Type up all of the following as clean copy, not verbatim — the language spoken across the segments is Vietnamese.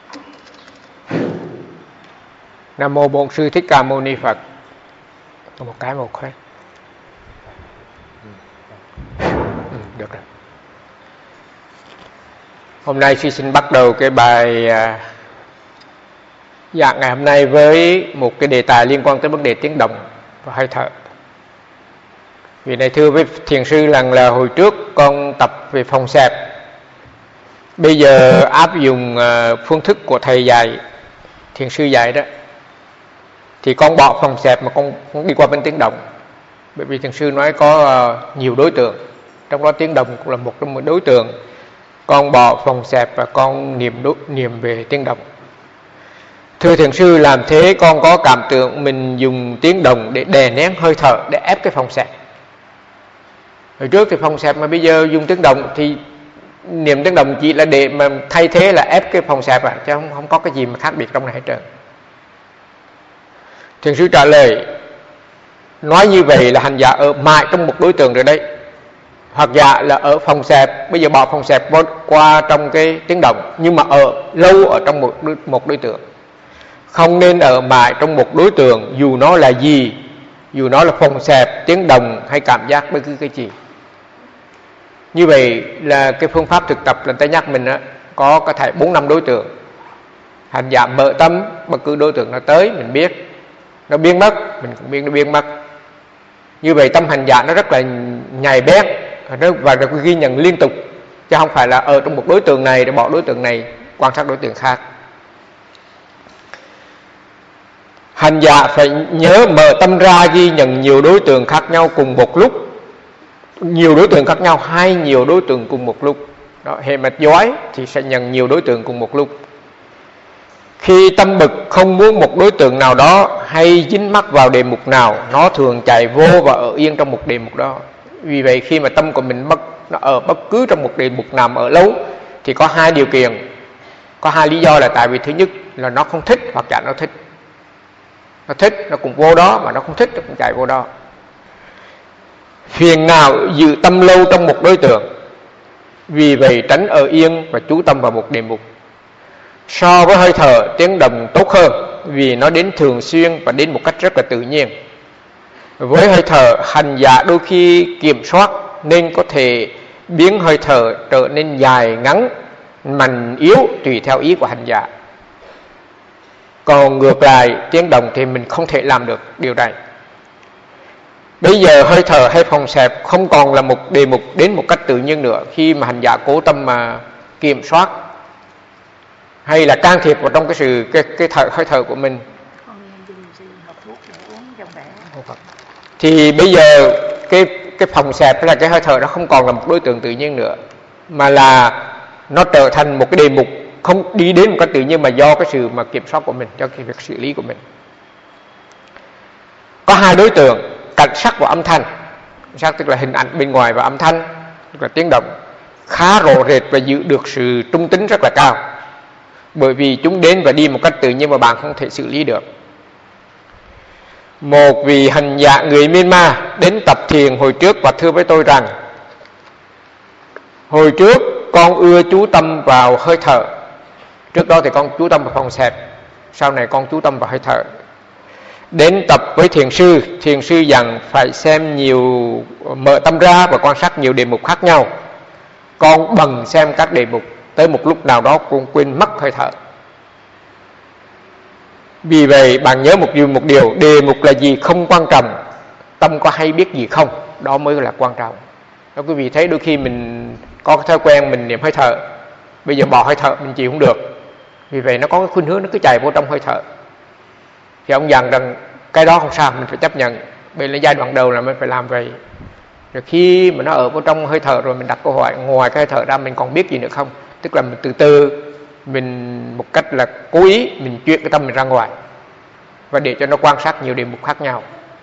Nam mô Bổn Sư Thích Ca Mâu Ni Phật. Một cái hết. Được rồi. Hôm nay xin bắt đầu cái bài giảng ngày hôm nay với một cái đề tài liên quan tới vấn đề tiếng động và hơi thở. Vì này thưa với thiền sư là hồi trước con tập về phòng xẹp, bây giờ áp dụng phương thức của thầy dạy, thiền sư dạy đó, thì con bỏ phòng xẹp mà con đi qua bên tiếng động. Bởi vì thiền sư nói có nhiều đối tượng, trong đó tiếng động cũng là một trong những đối tượng. Con bỏ phòng xẹp và con niệm về tiếng động. Thưa thiền sư, làm thế con có cảm tưởng mình dùng tiếng động để đè nén hơi thở, để ép cái phòng xẹp. Hồi trước thì phòng xẹp, mà bây giờ dùng tiếng động thì niệm tiếng động chỉ là để mà thay thế là ép cái phòng xẹp chứ không có cái gì mà khác biệt trong này hết trơn. Thiền sư trả lời, nói như vậy là hành giả ở mãi trong một đối tượng rồi đấy. Hoặc giả là ở phòng xẹp, bây giờ bỏ phòng xẹp qua trong cái tiếng động, nhưng mà ở lâu ở trong một đối tượng. Không nên ở mãi trong một đối tượng, dù nó là gì, dù nó là phòng xẹp, tiếng động hay cảm giác bất cứ cái gì. Như vậy là cái phương pháp thực tập là ta nhắc mình đó, có thể 4-5 đối tượng. Hành giả mở tâm, bất cứ đối tượng nó tới mình biết, nó biến mất mình cũng biết nó biến mất. Như vậy tâm hành giả nó rất là nhạy bén và được ghi nhận liên tục, chứ không phải là ở trong một đối tượng này để bỏ đối tượng này quan sát đối tượng khác. Hành giả phải nhớ mở tâm ra ghi nhận nhiều đối tượng khác nhau cùng một lúc, nhiều đối tượng khác nhau hay nhiều đối tượng cùng một lúc. Đó, hệ mạch giói thì sẽ nhận nhiều đối tượng cùng một lúc. Khi tâm bực không muốn một đối tượng nào đó hay dính mắc vào đề mục nào, nó thường chạy vô và ở yên trong một đề mục đó. Vì vậy khi mà tâm của mình nó ở bất cứ trong một đề mục nào mà ở lâu thì có hai điều kiện, có hai lý do. Là tại vì thứ nhất là nó không thích, hoặc giả nó thích. Nó thích nó cũng vô đó, mà nó không thích nó cũng chạy vô đó. Phiền nào giữ tâm lâu trong một đối tượng, vì vậy tránh ở yên và chú tâm vào một đề mục. So với hơi thở, tiếng động tốt hơn vì nó đến thường xuyên và đến một cách rất là tự nhiên. Với hơi thở, hành giả đôi khi kiểm soát nên có thể biến hơi thở trở nên dài, ngắn, mạnh, yếu tùy theo ý của hành giả. Còn ngược lại, tiếng động thì mình không thể làm được điều này. Bây giờ hơi thở hay phòng xẹp không còn là một đề mục đến một cách tự nhiên nữa khi mà hành giả cố tâm mà kiểm soát hay là can thiệp vào trong cái hơi thở của mình. Thì bây giờ cái phòng xẹp hay là cái hơi thở nó không còn là một đối tượng tự nhiên nữa, mà là nó trở thành một cái đề mục không đi đến một cách tự nhiên, mà do cái sự mà kiểm soát của mình, cho cái việc xử lý của mình. Có hai đối tượng, cảnh sắc và âm thanh. Sắc tức là hình ảnh bên ngoài, và âm thanh tức là tiếng động, khá rõ rệt và giữ được sự trung tính rất là cao, bởi vì chúng đến và đi một cách tự nhiên mà bạn không thể xử lý được. Một vị hành giả người Myanmar đến tập thiền hồi trước và thưa với tôi rằng, hồi trước con ưa chú tâm vào hơi thở. Trước đó thì con chú tâm vào phòng xẹp, sau này con chú tâm vào hơi thở. Đến tập với thiền sư dặn phải xem nhiều, mở tâm ra và quan sát nhiều đề mục khác nhau. Con bần xem các đề mục, tới một lúc nào đó con quên mất hơi thở. Vì vậy bạn nhớ một điều, đề mục là gì không quan trọng, tâm có hay biết gì không, đó mới là quan trọng. Đó, quý vị thấy đôi khi mình có cái thói quen mình niệm hơi thở, bây giờ bỏ hơi thở mình chịu không được, vì vậy nó có cái khuynh hướng nó cứ chạy vô trong hơi thở. Thì ông dặn rằng cái đó không sao, mình phải chấp nhận. Bây là giai đoạn đầu là mình phải làm vậy. Rồi khi mà nó ở vô trong hơi thở rồi mình đặt câu hỏi, ngoài cái hơi thở ra mình còn biết gì nữa không? Tức là mình từ từ, mình một cách là cố ý mình chuyển cái tâm mình ra ngoài, và để cho nó quan sát nhiều đề mục khác nhau.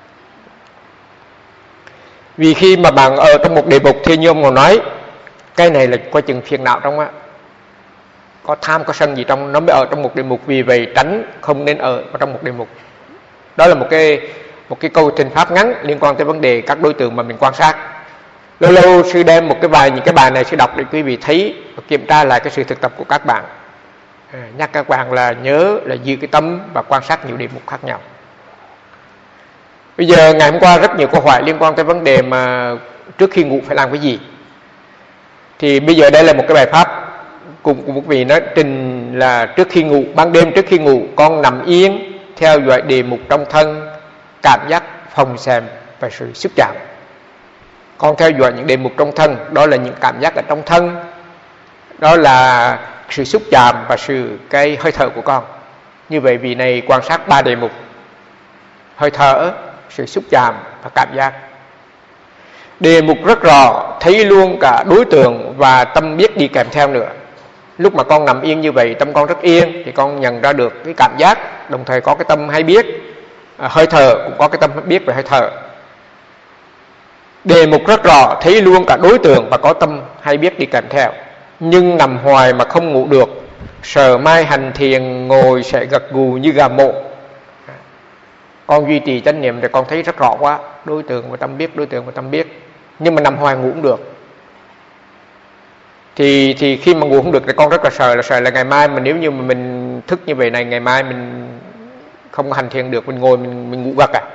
Vì khi mà bạn ở trong một đề mục thì như ông Ngồi nói, cái này là coi chừng phiền não trong á, có tham có sân gì trong, nó mới ở trong một đề mục. Vì vậy tránh không nên ở trong một đề mục. Đó là một cái câu trình pháp ngắn liên quan tới vấn đề các đối tượng mà mình quan sát. Lâu lâu sư đem những cái bài này sư đọc để quý vị thấy và kiểm tra lại cái sự thực tập của các bạn. Nhắc các bạn là nhớ là giữ cái tâm và quan sát nhiều đề mục khác nhau. Bây giờ ngày hôm qua rất nhiều câu hỏi liên quan tới vấn đề mà trước khi ngủ phải làm cái gì. Thì bây giờ đây là một cái bài pháp cùng một vị nói trình là trước khi ngủ, ban đêm trước khi ngủ con nằm yên, theo dõi đề mục trong thân, cảm giác phòng xèm và sự xúc chạm. Con theo dõi những đề mục trong thân, đó là những cảm giác ở trong thân, đó là sự xúc chạm và cái hơi thở của con. Như vậy vị này quan sát 3 đề mục: hơi thở, sự xúc chạm và cảm giác. Đề mục rất rõ, thấy luôn cả đối tượng và tâm biết đi kèm theo nữa. Lúc mà con nằm yên như vậy, tâm con rất yên, thì con nhận ra được cái cảm giác, đồng thời có cái tâm hay biết. Hơi thở cũng có cái tâm biết về hơi thở. Đề mục rất rõ, thấy luôn cả đối tượng và có tâm hay biết đi kèm theo. Nhưng nằm hoài mà không ngủ được, sợ mai hành thiền ngồi sẽ gật gù như gà mộ. Con duy trì chánh niệm thì con thấy rất rõ quá, đối tượng và tâm biết, đối tượng và tâm biết. Nhưng mà nằm hoài ngủ cũng được. Thì khi mà ngủ không được thì con rất là sợ là ngày mai mà nếu như mà mình thức như vậy này, ngày mai mình không hành thiền được, mình ngồi mình ngủ gật à.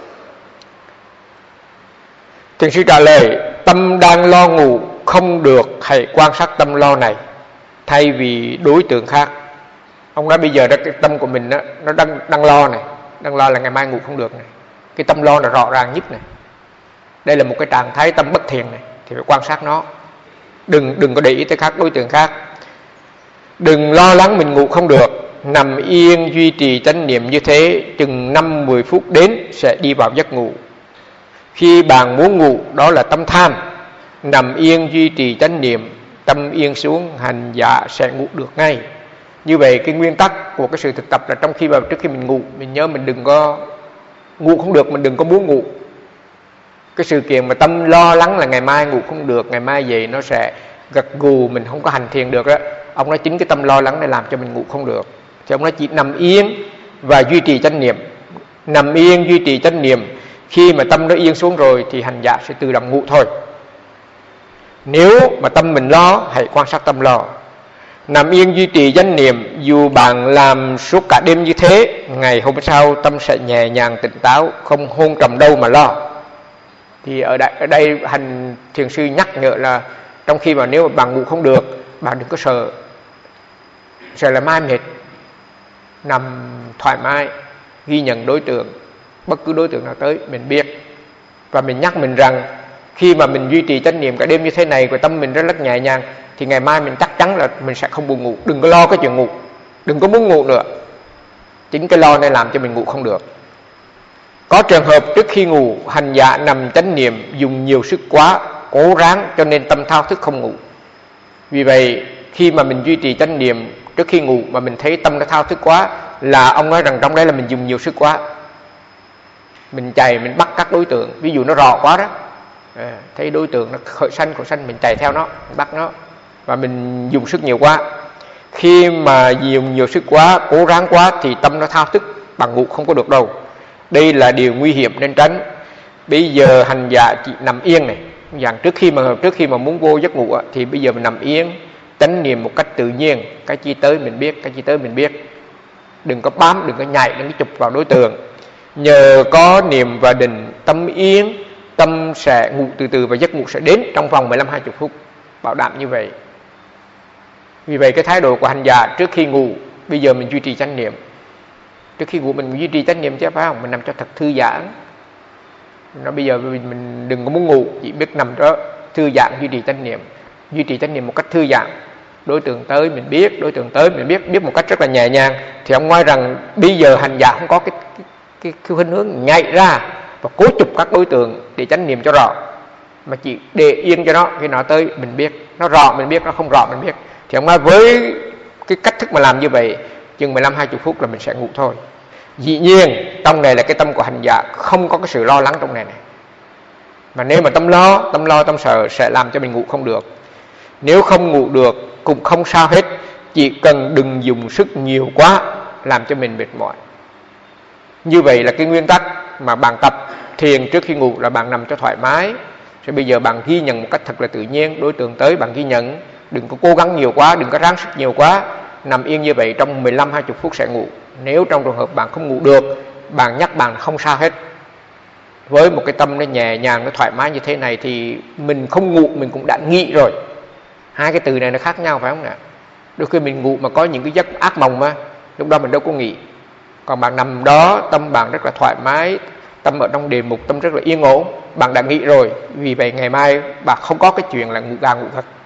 Thiền sư trả lời, tâm đang lo ngủ không được, hãy quan sát tâm lo này thay vì đối tượng khác. Ông nói bây giờ cái tâm của mình nó đang lo này, đang lo là ngày mai ngủ không được này. Cái tâm lo là rõ ràng nhất này. Đây là một cái trạng thái tâm bất thiện này, thì phải quan sát nó. Đừng có để ý tới các đối tượng khác. Đừng lo lắng mình ngủ không được, nằm yên duy trì chánh niệm như thế, chừng 5-10 phút đến sẽ đi vào giấc ngủ. Khi bạn muốn ngủ, đó là tâm tham, nằm yên duy trì chánh niệm, tâm yên xuống, hành giả sẽ ngủ được ngay. Như vậy cái nguyên tắc của cái sự thực tập là trước khi mình ngủ, mình nhớ mình đừng có ngủ không được, mình đừng có muốn ngủ. Cái sự kiện mà tâm lo lắng là ngày mai ngủ không được, ngày mai vậy nó sẽ gật gù, mình không có hành thiền được đó. Ông nói chính cái tâm lo lắng để làm cho mình ngủ không được. Thì ông nói chỉ nằm yên và duy trì chánh niệm. Nằm yên duy trì chánh niệm, khi mà tâm nó yên xuống rồi thì hành giả sẽ tự động ngủ thôi. Nếu mà tâm mình lo, hãy quan sát tâm lo. Nằm yên duy trì chánh niệm, dù bạn làm suốt cả đêm như thế, ngày hôm sau tâm sẽ nhẹ nhàng tỉnh táo, không hôn trầm đâu mà lo. Thì ở đây hành thiền sư nhắc nhở là trong khi mà nếu mà bạn ngủ không được, bạn đừng có sợ là mai mệt, nằm thoải mái, ghi nhận đối tượng, bất cứ đối tượng nào tới mình biết. Và mình nhắc mình rằng khi mà mình duy trì chánh niệm cả đêm như thế này, và tâm mình rất nhẹ nhàng, thì ngày mai mình chắc chắn là mình sẽ không buồn ngủ. Đừng có lo cái chuyện ngủ, đừng có muốn ngủ nữa. Chính cái lo này làm cho mình ngủ không được. Có trường hợp trước khi ngủ, hành giả nằm chánh niệm dùng nhiều sức quá, cố ráng cho nên tâm thao thức không ngủ. Vì vậy khi mà mình duy trì chánh niệm trước khi ngủ mà mình thấy tâm nó thao thức quá, là ông nói rằng trong đấy là mình dùng nhiều sức quá. Mình chạy, mình bắt các đối tượng, ví dụ nó rõ quá đó, thấy đối tượng nó khởi sanh mình chạy theo nó, mình bắt nó, và mình dùng sức nhiều quá. Khi mà dùng nhiều sức quá, cố ráng quá thì tâm nó thao thức, bạn ngủ không có được đâu. Đây là điều nguy hiểm nên tránh. Bây giờ hành giả chỉ nằm yên này, dạng trước khi mà muốn vô giấc ngủ thì bây giờ mình nằm yên, chánh niệm một cách tự nhiên, cái chi tới mình biết, cái chi tới mình biết. Đừng có bám, đừng có nhảy, đừng có chụp vào đối tượng. Nhờ có niệm và định, tâm yên, tâm sẽ ngủ từ từ và giấc ngủ sẽ đến trong vòng 15-20 phút, bảo đảm như vậy. Vì vậy cái thái độ của hành giả trước khi ngủ, bây giờ mình duy trì chánh niệm. Trước khi ngủ mình duy trì chánh niệm chứ phải không? Mình nằm cho thật thư giãn. Nó bây giờ mình đừng có muốn ngủ, chỉ biết nằm đó thư giãn, duy trì chánh niệm một cách thư giãn. Đối tượng tới mình biết, đối tượng tới mình biết một cách rất là nhẹ nhàng. Thì ông nói rằng bây giờ hành giả không có cái khuynh hướng nhảy ra và cố chụp các đối tượng để chánh niệm cho rõ, mà chỉ để yên cho nó, khi nó tới mình biết, nó rõ mình biết, nó không rõ mình biết. Thì ông nói với cái cách thức mà làm như vậy, chừng 15-20 phút là mình sẽ ngủ thôi. Dĩ nhiên trong này là cái tâm của hành giả không có cái sự lo lắng trong này. Mà nếu mà tâm sợ sẽ làm cho mình ngủ không được. Nếu không ngủ được cũng không sao hết, chỉ cần đừng dùng sức nhiều quá làm cho mình mệt mỏi. Như vậy là cái nguyên tắc mà bạn tập thiền trước khi ngủ là bạn nằm cho thoải mái. Rồi bây giờ bạn ghi nhận một cách thật là tự nhiên, đối tượng tới bạn ghi nhận, đừng có cố gắng nhiều quá, đừng có ráng sức nhiều quá. nằm yên như vậy trong 15-20 phút sẽ ngủ. Nếu trong trường hợp bạn không ngủ được, bạn nhắc bạn không sao hết. Với một cái tâm nó nhẹ nhàng, nó thoải mái như thế này thì mình không ngủ mình cũng đã nghĩ rồi. Hai cái từ này nó khác nhau phải không ạ? Đôi khi mình ngủ mà có những cái giấc ác mộng mà lúc đó mình đâu có nghĩ. Còn bạn nằm đó, tâm bạn rất là thoải mái, tâm ở trong đề mục, tâm rất là yên ổn, bạn đã nghĩ rồi. Vì vậy ngày mai bạn không có cái chuyện là ngủ gà ngủ thật.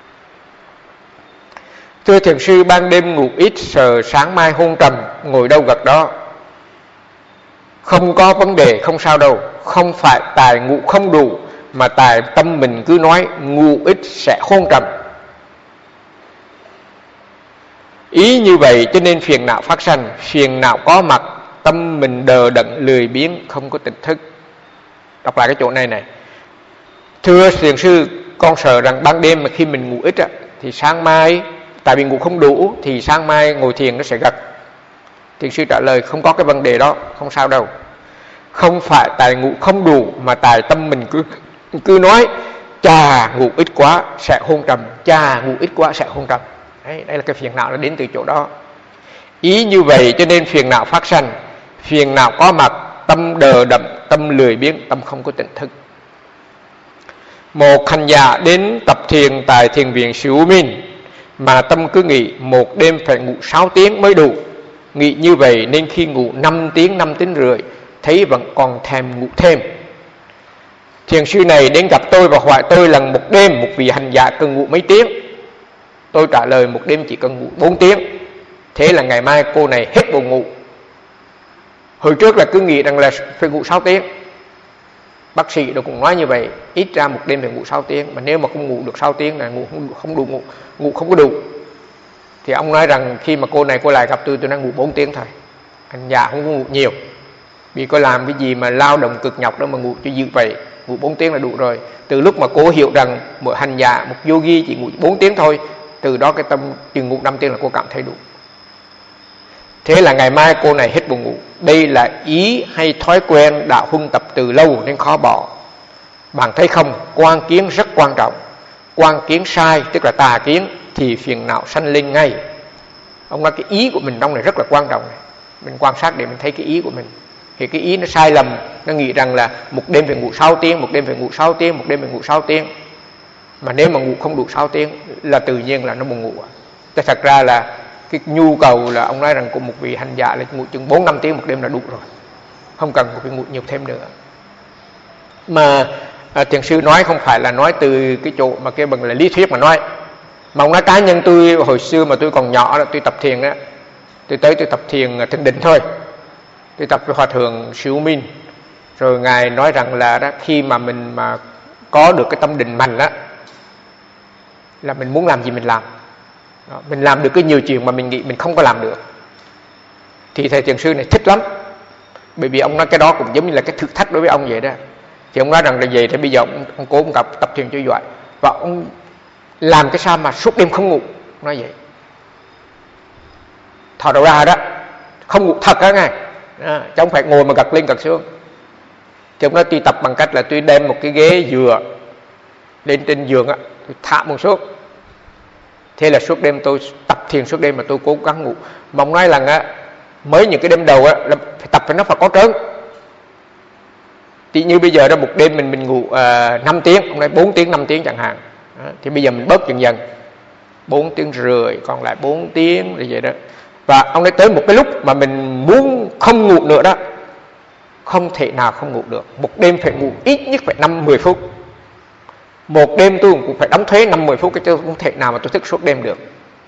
Thưa thiền sư, ban đêm ngủ ít sợ sáng mai hôn trầm, ngồi đâu gật đó. Không có vấn đề, không sao đâu. Không phải tài ngủ không đủ, mà tài tâm mình cứ nói ngủ ít sẽ hôn trầm. Ý như vậy cho nên phiền não phát sanh. Phiền não có mặt, tâm mình đờ đẫn lười biếng, không có tỉnh thức. Đọc lại cái chỗ này này. Thưa thiền sư, con sợ rằng ban đêm mà khi mình ngủ ít thì sáng mai, tại vì ngủ không đủ, thì sáng mai ngồi thiền nó sẽ gật. Thiền sư trả lời không có cái vấn đề đó, không sao đâu. Không phải tài ngủ không đủ, mà tài tâm mình cứ nói chà ngủ ít quá sẽ hôn trầm, chà ngủ ít quá sẽ hôn trầm. Đây là cái phiền não nó đến từ chỗ đó. Ý như vậy cho nên phiền não phát sanh. Phiền não có mặt, tâm đờ đẫn, tâm lười biếng, tâm không có tỉnh thức. Một hành giả đến tập thiền tại thiền viện Siêu Minh, mà tâm cứ nghĩ một đêm phải ngủ 6 tiếng mới đủ. Nghĩ như vậy nên khi ngủ 5 tiếng, 5 tiếng rưỡi, thấy vẫn còn thèm ngủ thêm. Thiền sư này đến gặp tôi và hỏi tôi là một đêm một vị hành giả cần ngủ mấy tiếng. Tôi trả lời một đêm chỉ cần ngủ 4 tiếng. Thế là ngày mai cô này hết buồn ngủ. Hồi trước là cứ nghĩ rằng là phải ngủ 6 tiếng. Bác sĩ đều cũng nói như vậy, ít ra một đêm phải ngủ 6 tiếng. Mà nếu mà không ngủ được 6 tiếng là ngủ không có đủ. Thì ông nói rằng khi mà cô này cô lại gặp tôi đang ngủ 4 tiếng thôi. Hành giả không có ngủ nhiều. Vì cô làm cái gì mà lao động cực nhọc đó mà ngủ cho dữ vậy, ngủ 4 tiếng là đủ rồi. Từ lúc mà cô hiểu rằng một hành giả, một yogi chỉ ngủ 4 tiếng thôi, từ đó cái tâm chừng ngủ 5 tiếng là cô cảm thấy đủ. Thế là ngày mai cô này hết buồn ngủ. Đây là ý hay thói quen đã huân tập từ lâu nên khó bỏ. Bạn thấy không, quan kiến rất quan trọng. Quan kiến sai tức là tà kiến thì phiền não sanh lên ngay. Ông nói cái ý của mình trong này rất là quan trọng này. Mình quan sát để mình thấy cái ý của mình. Thì cái ý nó sai lầm, nó nghĩ rằng là một đêm phải ngủ 6 tiếng, một đêm phải ngủ 6 tiếng, một đêm phải ngủ 6 tiếng. Mà nếu mà ngủ không đủ 6 tiếng là tự nhiên là nó buồn ngủ. Thế thật ra là cái nhu cầu là ông nói rằng của một vị hành giả là ngủ chừng 4-5 tiếng một đêm là đủ rồi. Không cần phải ngủ nhiều thêm nữa. Mà thiền sư nói không phải là nói từ cái chỗ mà cái bằng là lý thuyết mà nói. Mà ông nói cá nhân tôi hồi xưa mà tôi còn nhỏ, tôi tập thiền á, tôi tập thiền Thanh Định thôi. Tôi tập với Hòa Thượng Siêu Minh. Rồi Ngài nói rằng là đó, khi mà mình mà có được cái tâm định mạnh á, là mình muốn làm gì mình làm. Đó, mình làm được cái nhiều chuyện mà mình nghĩ mình không có làm được. Thì thầy thiền sư này thích lắm. Bởi vì ông nói cái đó cũng giống như là cái thử thách đối với ông vậy đó. Thì ông nói rằng là vậy thì bây giờ ông cố ông tập thiền cho giỏi. Và ông làm cái sao mà suốt đêm không ngủ. Nói vậy. Thò đầu ra đó, không ngủ thật đó nghe. Chứ không phải ngồi mà gật lên gật xuống. Thì ông nói tôi tập bằng cách là tôi đem một cái ghế dừa lên trên giường á, tôi thả một xuống. Thế là suốt đêm tôi tập thiền suốt đêm mà tôi cố gắng ngủ. Mà ông nói rằng á, mới những cái đêm đầu á là phải tập phải nó phải có trớn. Thì như bây giờ đó một đêm mình ngủ 5 tiếng, ông nói 4 tiếng 5 tiếng chẳng hạn. Đó, thì bây giờ mình bớt dần dần 4 tiếng rưỡi, còn lại 4 tiếng như vậy đó. Và ông nói tới một cái lúc mà mình muốn không ngủ nữa đó, không thể nào không ngủ được. Một đêm phải ngủ ít nhất phải 5-10 phút. Một đêm tôi cũng phải đóng thuế 5-10 phút, cái tôi không thể nào mà tôi thức suốt đêm được.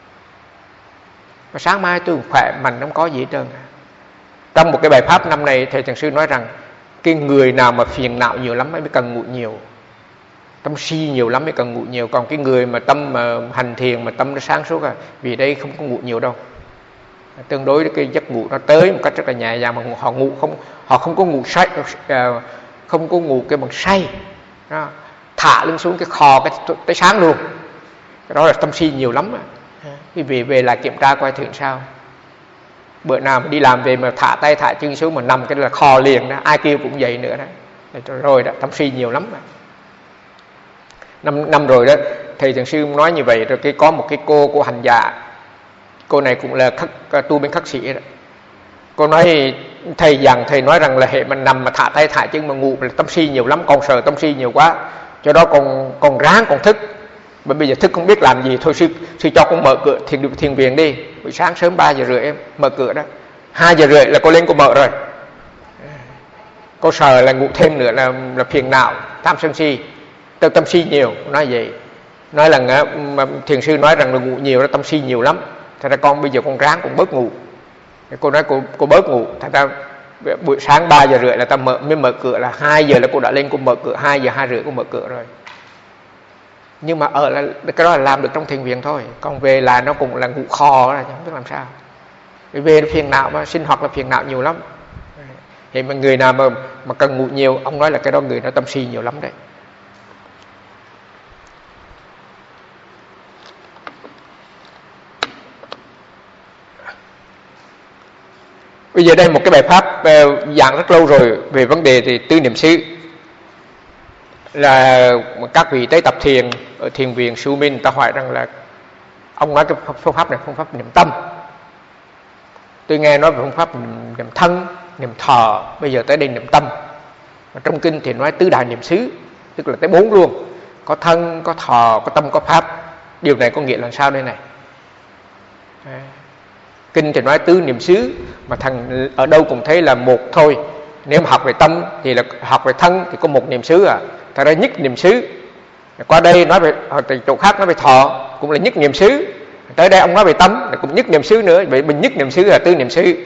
Và sáng mai tôi cũng khỏe mạnh, không có gì hết trơn. Trong một cái bài pháp năm nay, thầy thiền sư nói rằng cái người nào mà phiền não nhiều lắm mới cần ngủ nhiều. Tâm si nhiều lắm mới cần ngủ nhiều. Còn cái người mà tâm mà hành thiền mà tâm nó sáng suốt vì đây không có ngủ nhiều đâu. Tương đối cái giấc ngủ nó tới một cách rất là nhẹ nhàng, mà họ không có ngủ say, không có ngủ cái bằng say. Đó. Thả lưng xuống cái khò tới sáng luôn. Cái đó là tâm si nhiều lắm. Khi về lại kiểm tra coi thử sao. Bữa nào mà đi làm về mà thả tay thả chân xuống mà nằm cái là khò liền đó, ai kêu cũng vậy nữa đó. Rồi đó, tâm si nhiều lắm. Năm rồi đó, thầy thiền sư nói như vậy rồi. Cái có một cái cô hành giả Cô này cũng là tu bên khắc sĩ đó. Cô nói thầy nói rằng là hệ mà nằm mà thả tay thả chân mà ngủ là tâm si nhiều lắm, còn sợ tâm si nhiều quá, cho đó còn ráng còn thức. Mà bây giờ thức không biết làm gì, thôi sư cho con mở cửa thiền viện đi. Buổi sáng sớm 3 giờ rưỡi em mở cửa đó, 2 giờ rưỡi là cô lên cô mở rồi. Cô sợ là ngủ thêm nữa là phiền não, tham sân si, tâm si nhiều. Nói vậy, nói là mà thiền sư nói rằng là ngủ nhiều, nó tâm si nhiều lắm. Thật ra con bây giờ con ráng cũng bớt ngủ. Cô nói cô bớt ngủ. Thật ra buổi sáng 3 giờ rưỡi là ta mới mở cửa, là 2 giờ là cô đã lên cô mở cửa, 2 giờ 2 rưỡi cô mở cửa rồi. Nhưng mà ở là cái đó là làm được trong thiền viện thôi, còn về là nó cũng là ngủ kho là không biết làm sao. Về phiền não mà sinh hoạt là phiền não nhiều lắm. Thì mà người nào mà cần ngủ nhiều, ông nói là cái đó người nó tâm si nhiều lắm đấy. Bây giờ đây một cái bài pháp giảng rất lâu rồi về vấn đề thì tứ niệm xứ, là các vị tới tập thiền ở thiền viện Sư Minh, ta hỏi rằng là ông nói cái phương pháp này phương pháp niệm tâm. Tôi nghe nói về phương pháp niệm thân, niệm thọ, bây giờ tới đây niệm tâm. Và trong kinh thì nói tứ đại niệm xứ, tức là tới 4 luôn, có thân, có thọ, có tâm, có pháp. Điều này có nghĩa là sao đây này? Kinh thì nói tứ niệm xứ, mà thằng ở đâu cũng thấy là một thôi. Nếu mà học về tâm thì là học về thân thì có một niệm xứ à. Thật ra nhất niệm xứ. Qua đây nói về chỗ khác nói về thọ cũng là nhất niệm xứ. Tới đây ông nói về tâm là cũng nhất niệm xứ nữa. Vậy mình nhất niệm xứ là tứ niệm xứ.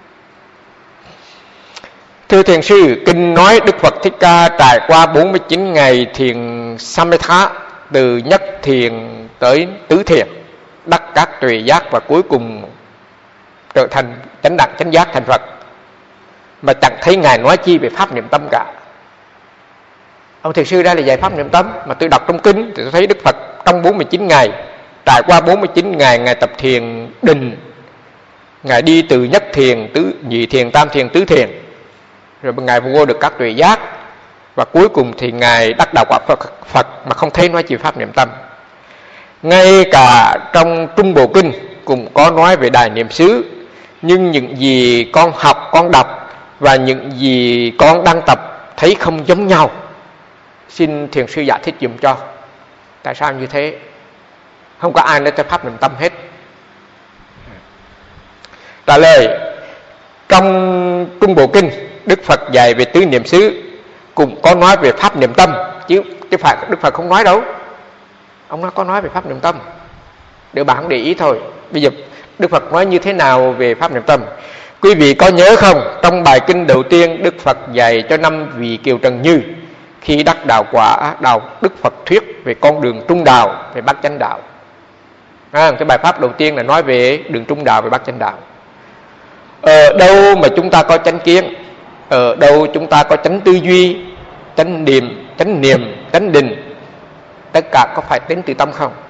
Thưa thiền sư, kinh nói Đức Phật Thích Ca trải qua 49 ngày thiền Samatha, từ nhất thiền tới tứ thiền, đắc các tuệ giác và cuối cùng trở thành chánh đẳng chánh giác thành Phật, mà chẳng thấy ngài nói chi về pháp niệm tâm cả. Ông thiền sư đây là dạy pháp niệm tâm, mà tôi đọc trong kinh thì tôi thấy Đức Phật trong 49 ngày, trải qua 49 ngày ngài tập thiền định, ngài đi từ nhất thiền, nhị thiền, tam thiền, tứ thiền, rồi ngài vô được các tuệ giác, và cuối cùng thì ngài đắc đạo quả Phật mà không thấy nói chi pháp niệm tâm. Ngay cả trong Trung Bộ Kinh cũng có nói về đại niệm xứ, nhưng những gì con học, con đọc và những gì con đang tập thấy không giống nhau. Xin thiền sư giải thích dùm cho. Tại sao như thế? Không có ai nói tới pháp niệm tâm hết. Trả lời, trong Trung Bộ Kinh, Đức Phật dạy về tứ niệm xứ, cũng có nói về pháp niệm tâm, chứ phải Đức Phật không nói đâu. Ông có nói về pháp niệm tâm. Để bạn không để ý thôi. Bây giờ Đức Phật nói như thế nào về pháp niệm tâm? Quý vị có nhớ không? Trong bài kinh đầu tiên, Đức Phật dạy cho 5 vị Kiều Trần Như khi đắc đạo quả, Đức Phật thuyết về con đường trung đạo, về bát chánh đạo. Cái bài pháp đầu tiên là nói về đường trung đạo, về bát chánh đạo. Ở đâu mà chúng ta có chánh kiến, ở đâu chúng ta có chánh tư duy, chánh niệm, chánh định, tất cả có phải đến từ tâm không?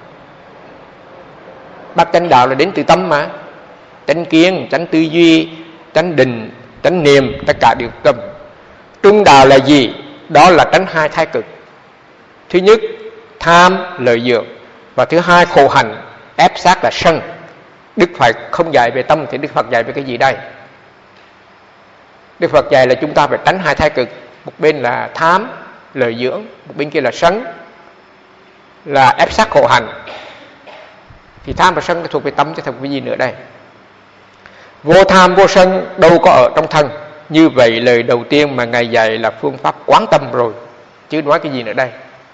Bát chánh đạo là đến từ tâm mà. Chánh kiến, chánh tư duy, chánh định, chánh niệm, tất cả đều tâm. Trung đạo là gì? Đó là tránh hai thái cực. Thứ nhất, tham, lợi dưỡng. Và thứ hai, khổ hạnh, ép sát là sân. Đức Phật không dạy về tâm thì Đức Phật dạy về cái gì đây? Đức Phật dạy là chúng ta phải tránh hai thái cực. Một bên là tham, lợi dưỡng, một bên kia là sân, là ép sát khổ hạnh. Thì tham và sân thuộc về tâm chứ thuộc về gì nữa đây? Vô tham vô sân đâu có ở trong thân. Như vậy lời đầu tiên mà ngài dạy là phương pháp quán tâm rồi, chứ nói cái gì nữa đây?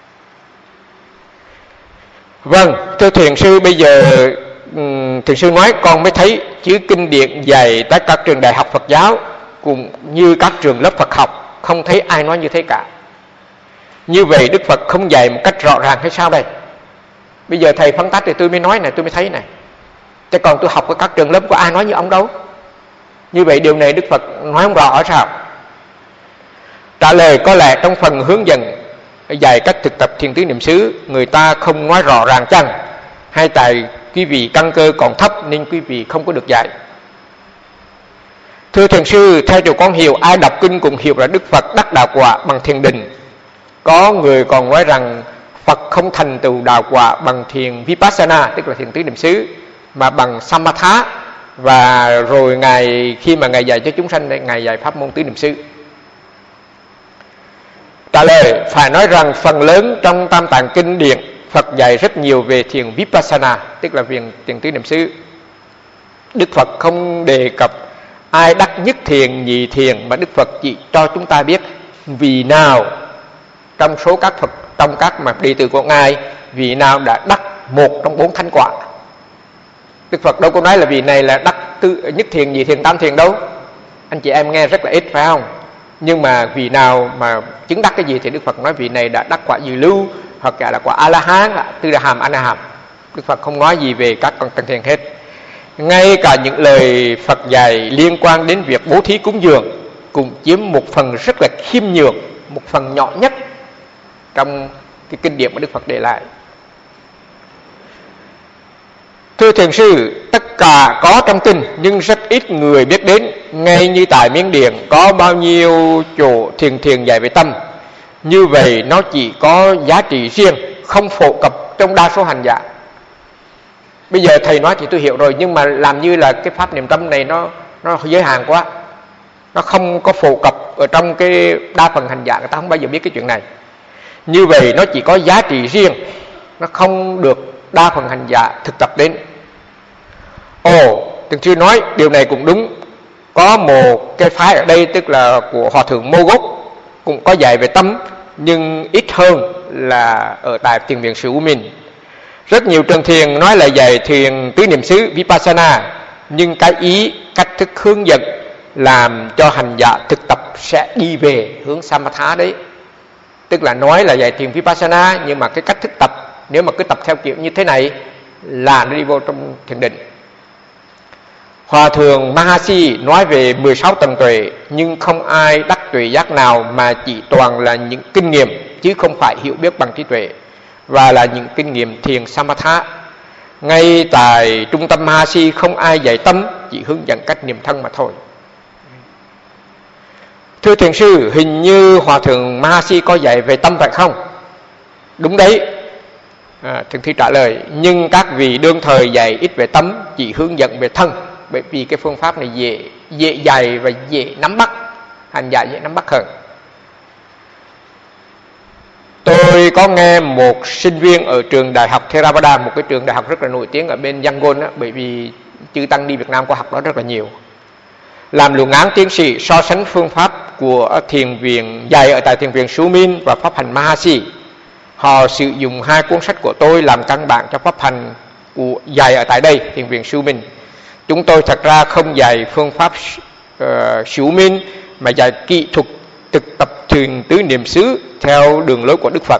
Vâng, thưa thiền sư, bây giờ thiền sư nói con mới thấy, chứ kinh điển dạy tại các trường đại học Phật giáo cũng như các trường lớp Phật học không thấy ai nói như thế cả. Như vậy Đức Phật không dạy một cách rõ ràng hay sao đây? Bây giờ thầy phân tách thì tôi mới nói này, tôi mới thấy này. Chứ còn tôi học ở các trường lớp có ai nói như ông đâu. Như vậy điều này Đức Phật nói không rõ ở sao? Trả lời, có lẽ trong phần hướng dẫn dạy cách thực tập thiền tứ niệm xứ, người ta không nói rõ ràng chăng? Hay tại quý vị căn cơ còn thấp nên quý vị không có được dạy? Thưa thiền sư, theo điều con hiểu, ai đọc kinh cũng hiểu là Đức Phật đắc đạo quả bằng thiền định. Có người còn nói rằng Phật không thành tựu đạo quả bằng thiền Vipassana, tức là thiền tứ niệm xứ, mà bằng samatha. Và rồi Ngài khi mà Ngài dạy cho chúng sanh, Ngài dạy pháp môn tứ niệm xứ. Trả lời, phải nói rằng phần lớn trong Tam Tạng kinh điển Phật dạy rất nhiều về thiền Vipassana, tức là thiền tứ niệm xứ. Đức Phật không đề cập ai đắc nhất thiền, nhị thiền, mà Đức Phật chỉ cho chúng ta biết vì nào trong số các Phật, trong các mà đệ tử của Ngài, vì nào đã đắc một trong 4 thánh quả. Đức Phật đâu có nói là vì này là đắc nhất thiền, nhị thiền, tam thiền đâu. Anh chị em nghe rất là ít phải không? Nhưng mà vì nào mà chứng đắc cái gì thì Đức Phật nói vì này đã đắc quả dự lưu, hoặc là quả A-la-hán, Tư Đà Hàm, A-na-hàm. Đức Phật không nói gì về các con tầng thiền hết. Ngay cả những lời Phật dạy liên quan đến việc bố thí cúng dường cũng chiếm một phần rất là khiêm nhường, một phần nhỏ nhất trong cái kinh điển mà Đức Phật để lại. Thưa thiền sư, tất cả có trong kinh nhưng rất ít người biết đến. Ngay như tại Miến Điện có bao nhiêu chỗ thiền dạy về tâm, như vậy nó chỉ có giá trị riêng, không phổ cập trong đa số hành giả. Bây giờ thầy nói thì tôi hiểu rồi, nhưng mà làm như là cái pháp niệm tâm này nó giới hạn quá, nó không có phổ cập ở trong cái đa phần hành giả, người ta không bao giờ biết cái chuyện này. Như vậy nó chỉ có giá trị riêng, nó không được đa phần hành giả thực tập đến. Thiền sư nói điều này cũng đúng. Có một cái phái ở đây, tức là của Hòa thượng Mô Gốc, cũng có dạy về tâm, nhưng ít hơn là ở tại thiền viện Sư U Minh. Rất nhiều trường thiền nói là dạy thiền tứ niệm xứ Vipassana, nhưng cái ý, cách thức hướng dẫn làm cho hành giả thực tập sẽ đi về hướng Samatha đấy. Tức là nói là dạy thiền Vipassana, nhưng mà cái cách thức tập, nếu mà cứ tập theo kiểu như thế này là nó đi vô trong thiền định. Hòa thượng Mahasi nói về 16 tầng tuệ, nhưng không ai đắc tuệ giác nào, mà chỉ toàn là những kinh nghiệm chứ không phải hiểu biết bằng trí tuệ, và là những kinh nghiệm thiền Samatha. Ngay tại trung tâm Mahasi không ai dạy tâm, chỉ hướng dẫn cách niệm thân mà thôi. Thưa thiền sư, hình như Hòa thượng Mahasi có dạy về tâm phải không? Đúng đấy. Thiền sư trả lời, nhưng các vị đương thời dạy ít về tâm, chỉ hướng dẫn về thân, bởi vì cái phương pháp này dễ dạy và dễ nắm bắt, hành giả dễ nắm bắt hơn. Tôi có nghe một sinh viên ở trường đại học Theravada, một cái trường đại học rất là nổi tiếng ở bên Yangon đó, bởi vì chư tăng đi Việt Nam có học đó rất là nhiều, làm luận án tiến sĩ so sánh phương pháp của thiền viện dạy ở tại thiền viện Sumin và pháp hành Mahasi. Họ sử dụng 2 cuốn sách của tôi làm căn bản cho pháp hành của dạy ở tại đây, thiền viện Sumin. Chúng tôi thật ra không dạy phương pháp Sumin, mà dạy kỹ thuật thực tập thiền tứ niệm xứ theo đường lối của Đức Phật.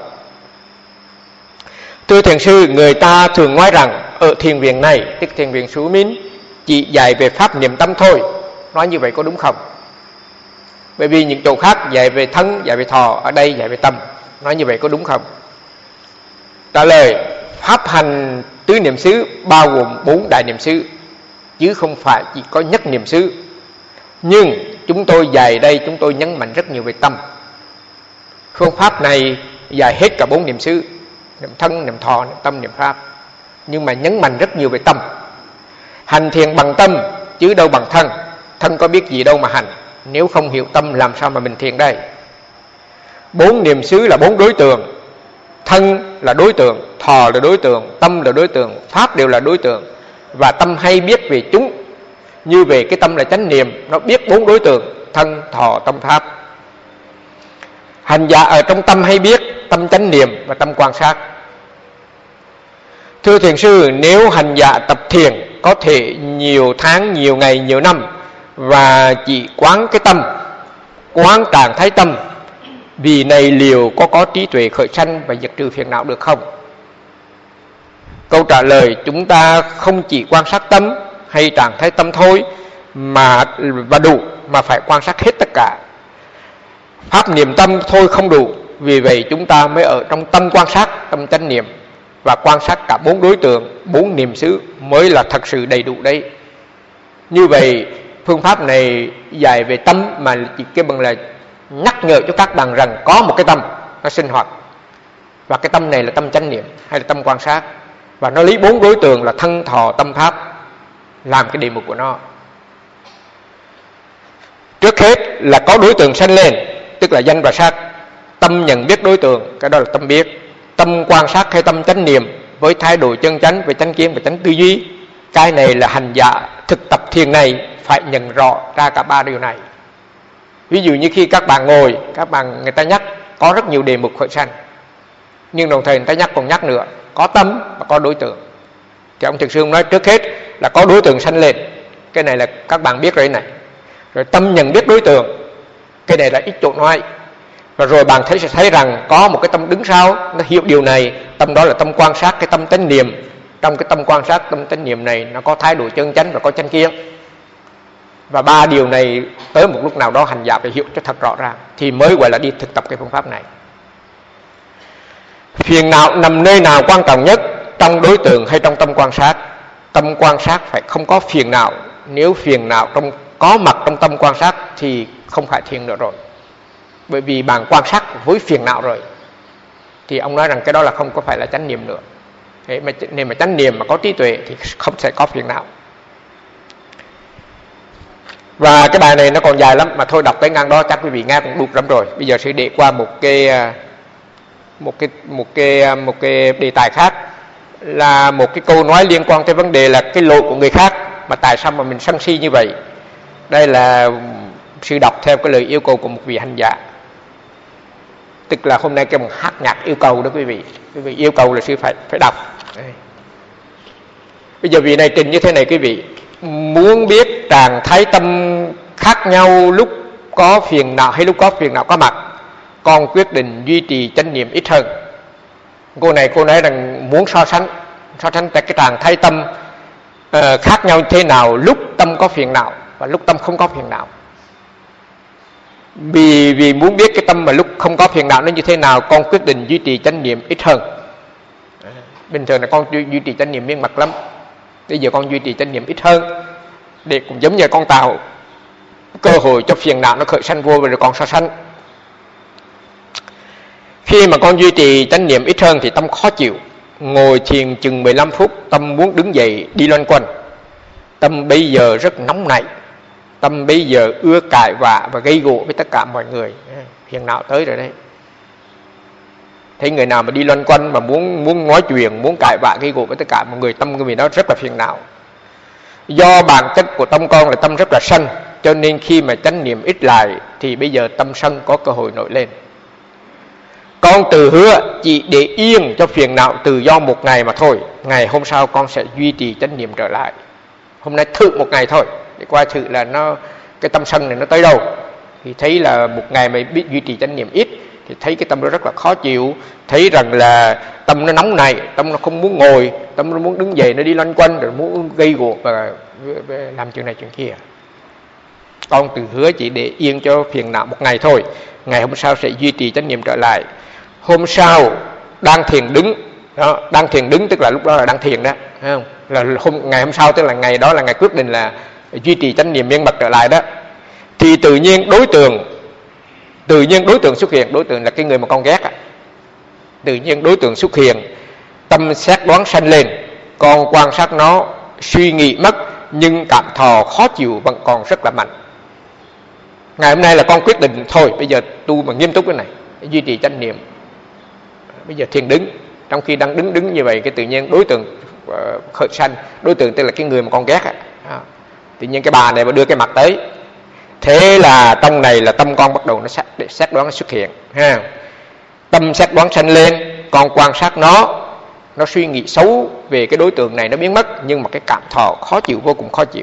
Thưa thiền sư, người ta thường nói rằng ở thiền viện này, tức thiền viện Sumin, chỉ dạy về pháp niệm tâm thôi. Nói như vậy có đúng không? Bởi vì những chỗ khác dạy về thân, dạy về thọ, ở đây dạy về tâm. Nói như vậy có đúng không? Trả lời, pháp hành tứ niệm xứ bao gồm 4 đại niệm xứ, chứ không phải chỉ có nhất niệm xứ. Nhưng chúng tôi dạy đây, chúng tôi nhấn mạnh rất nhiều về tâm. Phương pháp này dạy hết cả 4 niệm xứ, niệm thân, niệm thọ, niệm tâm, niệm pháp, nhưng mà nhấn mạnh rất nhiều về tâm. Hành thiền bằng tâm chứ đâu bằng thân. Thân có biết gì đâu mà hành, nếu không hiểu tâm làm sao mà mình thiền đây. 4 niệm xứ là 4 đối tượng. Thân là đối tượng, thọ là đối tượng, tâm là đối tượng, pháp đều là đối tượng. Và tâm hay biết về chúng. Như về cái tâm là chánh niệm, nó biết 4 đối tượng: thân, thọ, tâm, pháp. Hành giả ở trong tâm hay biết, tâm chánh niệm và tâm quan sát. Thưa thiền sư, nếu hành giả tập thiền có thể nhiều tháng, nhiều ngày, nhiều năm, và chỉ quán cái tâm, quán trạng thái tâm, vì này liệu có trí tuệ khởi sanh và diệt trừ phiền não được không? Câu trả lời, chúng ta không chỉ quan sát tâm hay trạng thái tâm thôi và đủ, mà phải quan sát hết tất cả. Pháp niệm tâm thôi không đủ, vì vậy chúng ta mới ở trong tâm quan sát, tâm chánh niệm, và quan sát cả 4 đối tượng, 4 niệm xứ mới là thật sự đầy đủ đấy. Như vậy phương pháp này dạy về tâm, mà chỉ cái bằng là nhắc nhở cho các bạn rằng có một cái tâm nó sinh hoạt, và cái tâm này là tâm chánh niệm hay là tâm quan sát. Và nó lấy 4 đối tượng là thân, thọ, tâm, pháp làm cái đề mục của nó. Trước hết là có đối tượng sanh lên, tức là danh và sắc. Tâm nhận biết đối tượng, cái đó là tâm biết. Tâm quan sát hay tâm chánh niệm với thái độ chân chánh về chánh kiến và chánh tư duy. Cái này là hành giả thực tập thiền này phải nhận rõ ra cả 3 điều này. Ví dụ như khi các bạn ngồi, người ta nhắc có rất nhiều đề mục khởi sanh, nhưng đồng thời người ta nhắc còn nhắc nữa, có tâm và có đối tượng. Thì ông Thiền sư nói trước hết là có đối tượng sanh lên, cái này là các bạn biết rồi này. Rồi tâm nhận biết đối tượng, cái này là ít chỗ nói. Và rồi bạn sẽ thấy rằng có một cái tâm đứng sau, nó hiểu điều này, tâm đó là tâm quan sát, cái tâm chánh niệm. Trong cái tâm quan sát, tâm chánh niệm này nó có thái độ chân chánh và có chánh kiến. Và 3 điều này tới một lúc nào đó hành giả phải hiểu cho thật rõ ràng thì mới gọi là đi thực tập cái phương pháp này. Phiền não nằm nơi nào quan trọng nhất, trong đối tượng hay trong tâm quan sát? Tâm quan sát phải không có phiền não. Nếu phiền não có mặt trong tâm quan sát thì không phải thiền nữa rồi. Bởi vì bạn quan sát với phiền não rồi thì ông nói rằng cái đó là không có phải là chánh niệm nữa. Thế mà nếu mà chánh niệm mà có trí tuệ thì không sẽ có phiền não. Và cái bài này nó còn dài lắm, mà thôi đọc tới ngang đó chắc quý vị nghe cũng đủ lắm rồi. Bây giờ sẽ để qua một cái đề tài khác, là một cái câu nói liên quan tới vấn đề là cái lỗi của người khác mà tại sao mà mình sân si như vậy. Đây là sư đọc theo cái lời yêu cầu của một vị hành giả, tức là hôm nay cái một hát nhạc yêu cầu đó quý vị yêu cầu là sư phải đọc. Đây. Bây giờ vị này trình như thế này quý vị: muốn biết trạng thái tâm khác nhau lúc có phiền não hay lúc có phiền não có mặt, con quyết định duy trì chánh niệm ít hơn. Cô nói rằng muốn so sánh cái trạng thái tâm khác nhau thế nào lúc tâm có phiền não và lúc tâm không có phiền não. Vì muốn biết cái tâm mà lúc không có phiền não nó như thế nào, con quyết định duy trì chánh niệm ít hơn. Bình thường là con duy trì chánh niệm miên mật lắm, bây giờ con duy trì chánh niệm ít hơn, để cũng giống như con tạo cơ hội cho phiền não nó khởi sanh vô rồi con so sánh. Khi mà con duy trì chánh niệm ít hơn thì tâm khó chịu, ngồi thiền chừng 15 phút tâm muốn đứng dậy đi loanh quanh. Tâm bây giờ rất nóng nảy, tâm bây giờ ưa cãi vã và gây gổ với tất cả mọi người. Phiền não tới rồi đấy. Thấy người nào mà đi loanh quanh mà muốn nói chuyện, muốn cãi vã gây gổ với tất cả mọi người, tâm người đó rất là phiền não. Do bản chất của tâm con là tâm rất là sân, cho nên khi mà chánh niệm ít lại thì bây giờ tâm sân có cơ hội nổi lên. Con tự hứa chỉ để yên cho phiền não tự do một ngày mà thôi, ngày hôm sau con sẽ duy trì chánh niệm trở lại. Hôm nay thử một ngày thôi để coi thử là cái tâm sân này nó tới đâu. Thì thấy là một ngày mà biết duy trì chánh niệm ít thì thấy cái tâm nó rất là khó chịu, thấy rằng là tâm nó nóng này, tâm nó không muốn ngồi, tâm nó muốn đứng dậy, nó đi loanh quanh rồi muốn gây gổ và làm chuyện này chuyện kia. Con tự hứa chỉ để yên cho phiền não một ngày thôi, ngày hôm sau sẽ duy trì chánh niệm trở lại. Hôm sau đang thiền đứng đó, đang thiền đứng tức là lúc đó là đang thiền đó, thấy không? Là ngày hôm sau tức là ngày đó là ngày quyết định là duy trì chánh niệm miên mật trở lại đó, thì tự nhiên đối tượng xuất hiện. Đối tượng là cái người mà con ghét. Tự nhiên đối tượng xuất hiện, tâm xét đoán sanh lên, con quan sát nó, suy nghĩ mất, nhưng cảm thọ khó chịu vẫn còn rất là mạnh. Ngày hôm nay là con quyết định thôi, bây giờ tu mà nghiêm túc cái này, duy trì chánh niệm. Bây giờ thiền đứng, trong khi đang đứng như vậy, cái tự nhiên đối tượng khởi sanh. Đối tượng tức là cái người mà con ghét. Tự nhiên cái bà này mà đưa cái mặt tới, thế là trong này là tâm con bắt đầu nó xét đoán nó xuất hiện ha. Tâm xét đoán sanh lên, con quan sát nó suy nghĩ xấu về cái đối tượng này nó biến mất, nhưng mà cái cảm thọ khó chịu, vô cùng khó chịu.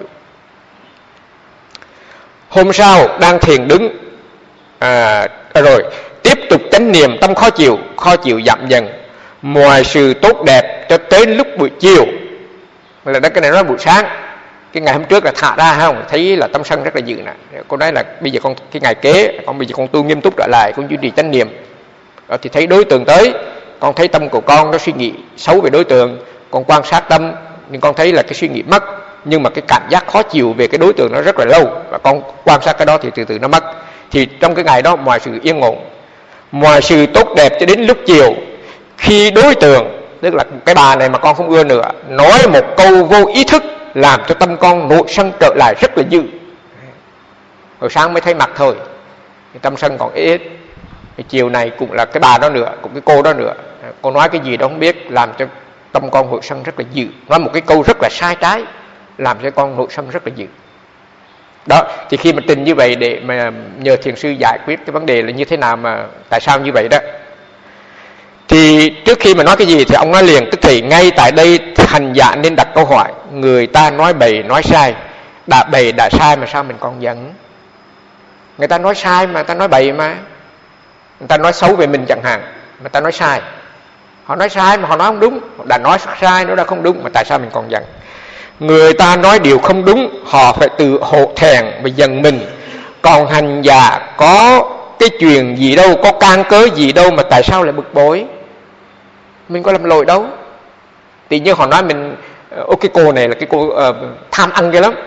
Hôm sau đang thiền đứng rồi tiếp tục chánh niệm, tâm khó chịu giảm dần, mọi sự tốt đẹp cho tới lúc buổi chiều. Là đó, cái này nói buổi sáng. Cái ngày hôm trước là thả ra không, thấy là tâm sân rất là dữ nè. Cô nói là bây giờ con cái ngày kế, bây giờ con tu nghiêm túc trở lại, con duy trì chánh niệm. Rồi thì thấy đối tượng tới, con thấy tâm của con nó suy nghĩ xấu về đối tượng, con quan sát tâm, nhưng con thấy là cái suy nghĩ mất, nhưng mà cái cảm giác khó chịu về cái đối tượng nó rất là lâu, và con quan sát cái đó thì từ từ nó mất. Thì trong cái ngày đó mọi sự yên ổn, mọi sự tốt đẹp cho đến lúc chiều, khi đối tượng tức là cái bà này mà con không ưa nữa, nói một câu vô ý thức làm cho tâm con nổi sân trở lại rất là dữ. Hồi sáng mới thấy mặt thôi, tâm sân còn ít. Chiều này cũng là cái bà đó nữa, cũng cái cô đó nữa, cô nói cái gì đó không biết, làm cho tâm con nổi sân rất là dữ. Nói một cái câu rất là sai trái, làm cho con nổi sân rất là dữ. Đó, thì khi mà trình như vậy để mà nhờ thiền sư giải quyết cái vấn đề là như thế nào, mà tại sao như vậy đó, thì trước khi mà nói cái gì thì ông nói liền, tức thì ngay tại đây hành giả nên đặt câu hỏi: người ta nói bậy nói sai, đã bậy đã sai mà sao mình còn giận? Người ta nói sai mà, người ta nói bậy mà, người ta nói xấu về mình chẳng hạn, người ta nói sai, họ nói sai mà họ nói không đúng, họ đã nói sai nó đã không đúng, mà tại sao mình còn giận? Người ta nói điều không đúng, họ phải tự hổ thẹn và giận mình. Còn hành giả có cái chuyện gì đâu, có can cớ gì đâu mà tại sao lại bực bội? Mình có làm lỗi đâu. Tự nhiên họ nói mình, cái cô này là cái cô tham ăn ghê lắm,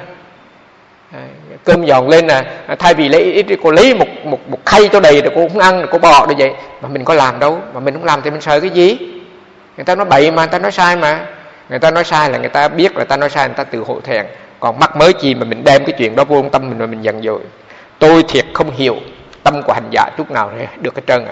cơm dọn lên là thay vì lấy cô lấy một khay cho đầy rồi cô không ăn, rồi cô bỏ được vậy. Mà mình có làm đâu, mà mình không làm thì mình sợ cái gì? Người ta nói bậy mà, người ta nói sai mà. Người ta nói sai là người ta biết là người ta nói sai, người ta tự hổ thẹn. Còn mắc mới chi mà mình đem cái chuyện đó vô tâm mình mà mình giận dội. Tôi thiệt không hiểu tâm của hành giả chút nào được hết trơn à.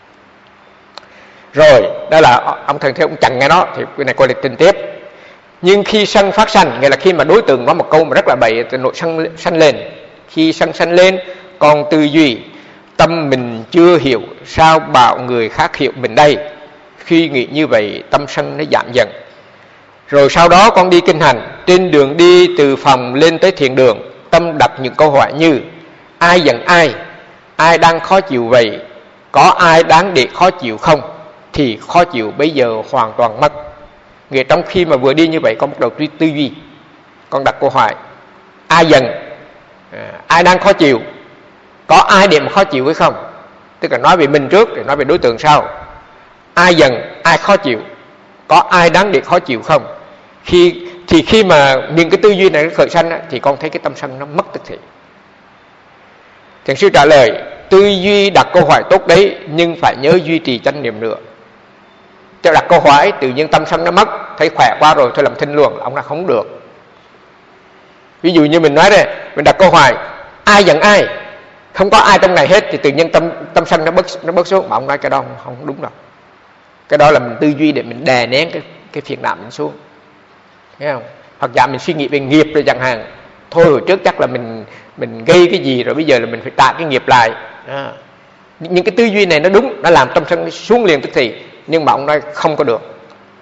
Rồi, đó là ông thần thế ông chặn nghe đó, thì cái này coi lịch trình tiếp. Nhưng khi sân phát sanh, nghĩa là khi mà đối tượng nói một câu mà rất là bậy thì nội sân lên. Khi sân lên, còn tư duy, tâm mình chưa hiểu, sao bảo người khác hiểu mình đây? Khi nghĩ như vậy, tâm sân nó giảm dần. Rồi sau đó con đi kinh hành, trên đường đi từ phòng lên tới thiền đường, tâm đặt những câu hỏi như: ai giận ai? Ai đang khó chịu vậy? Có ai đáng để khó chịu không? Thì khó chịu bây giờ hoàn toàn mất. Nghĩa trong khi mà vừa đi như vậy, con bắt đầu tư duy, con đặt câu hỏi: ai giận? Ai đang khó chịu? Có ai để mà khó chịu hay không? Tức là nói về mình trước, rồi nói về đối tượng sau. Ai giận? Ai khó chịu? Có ai đáng để khó chịu không? Khi mà những cái tư duy này nó khởi sanh thì con thấy cái tâm sân nó mất tức thì. Thiền sư trả lời: tư duy đặt câu hỏi tốt đấy, nhưng phải nhớ duy trì chánh niệm nữa. Cho đặt câu hỏi tự nhiên tâm sân nó mất, thấy khỏe quá rồi thôi làm thinh luôn, ông là không được. Ví dụ như mình nói đây, mình đặt câu hỏi ai giận ai, không có ai trong này hết, thì tự nhiên tâm sân nó bớt xuống. Mà ông nói cái đó không đúng đâu. Cái đó là mình tư duy để mình đè nén cái phiền não mình xuống, thấy không? Hoặc giả mình suy nghĩ về nghiệp rồi chẳng hạn, thôi hồi trước chắc là mình gây cái gì rồi, bây giờ là mình phải trả cái nghiệp lại. Những cái tư duy này nó đúng, nó làm tâm sân xuống liền tức thì. Nhưng mà ông nói không có được.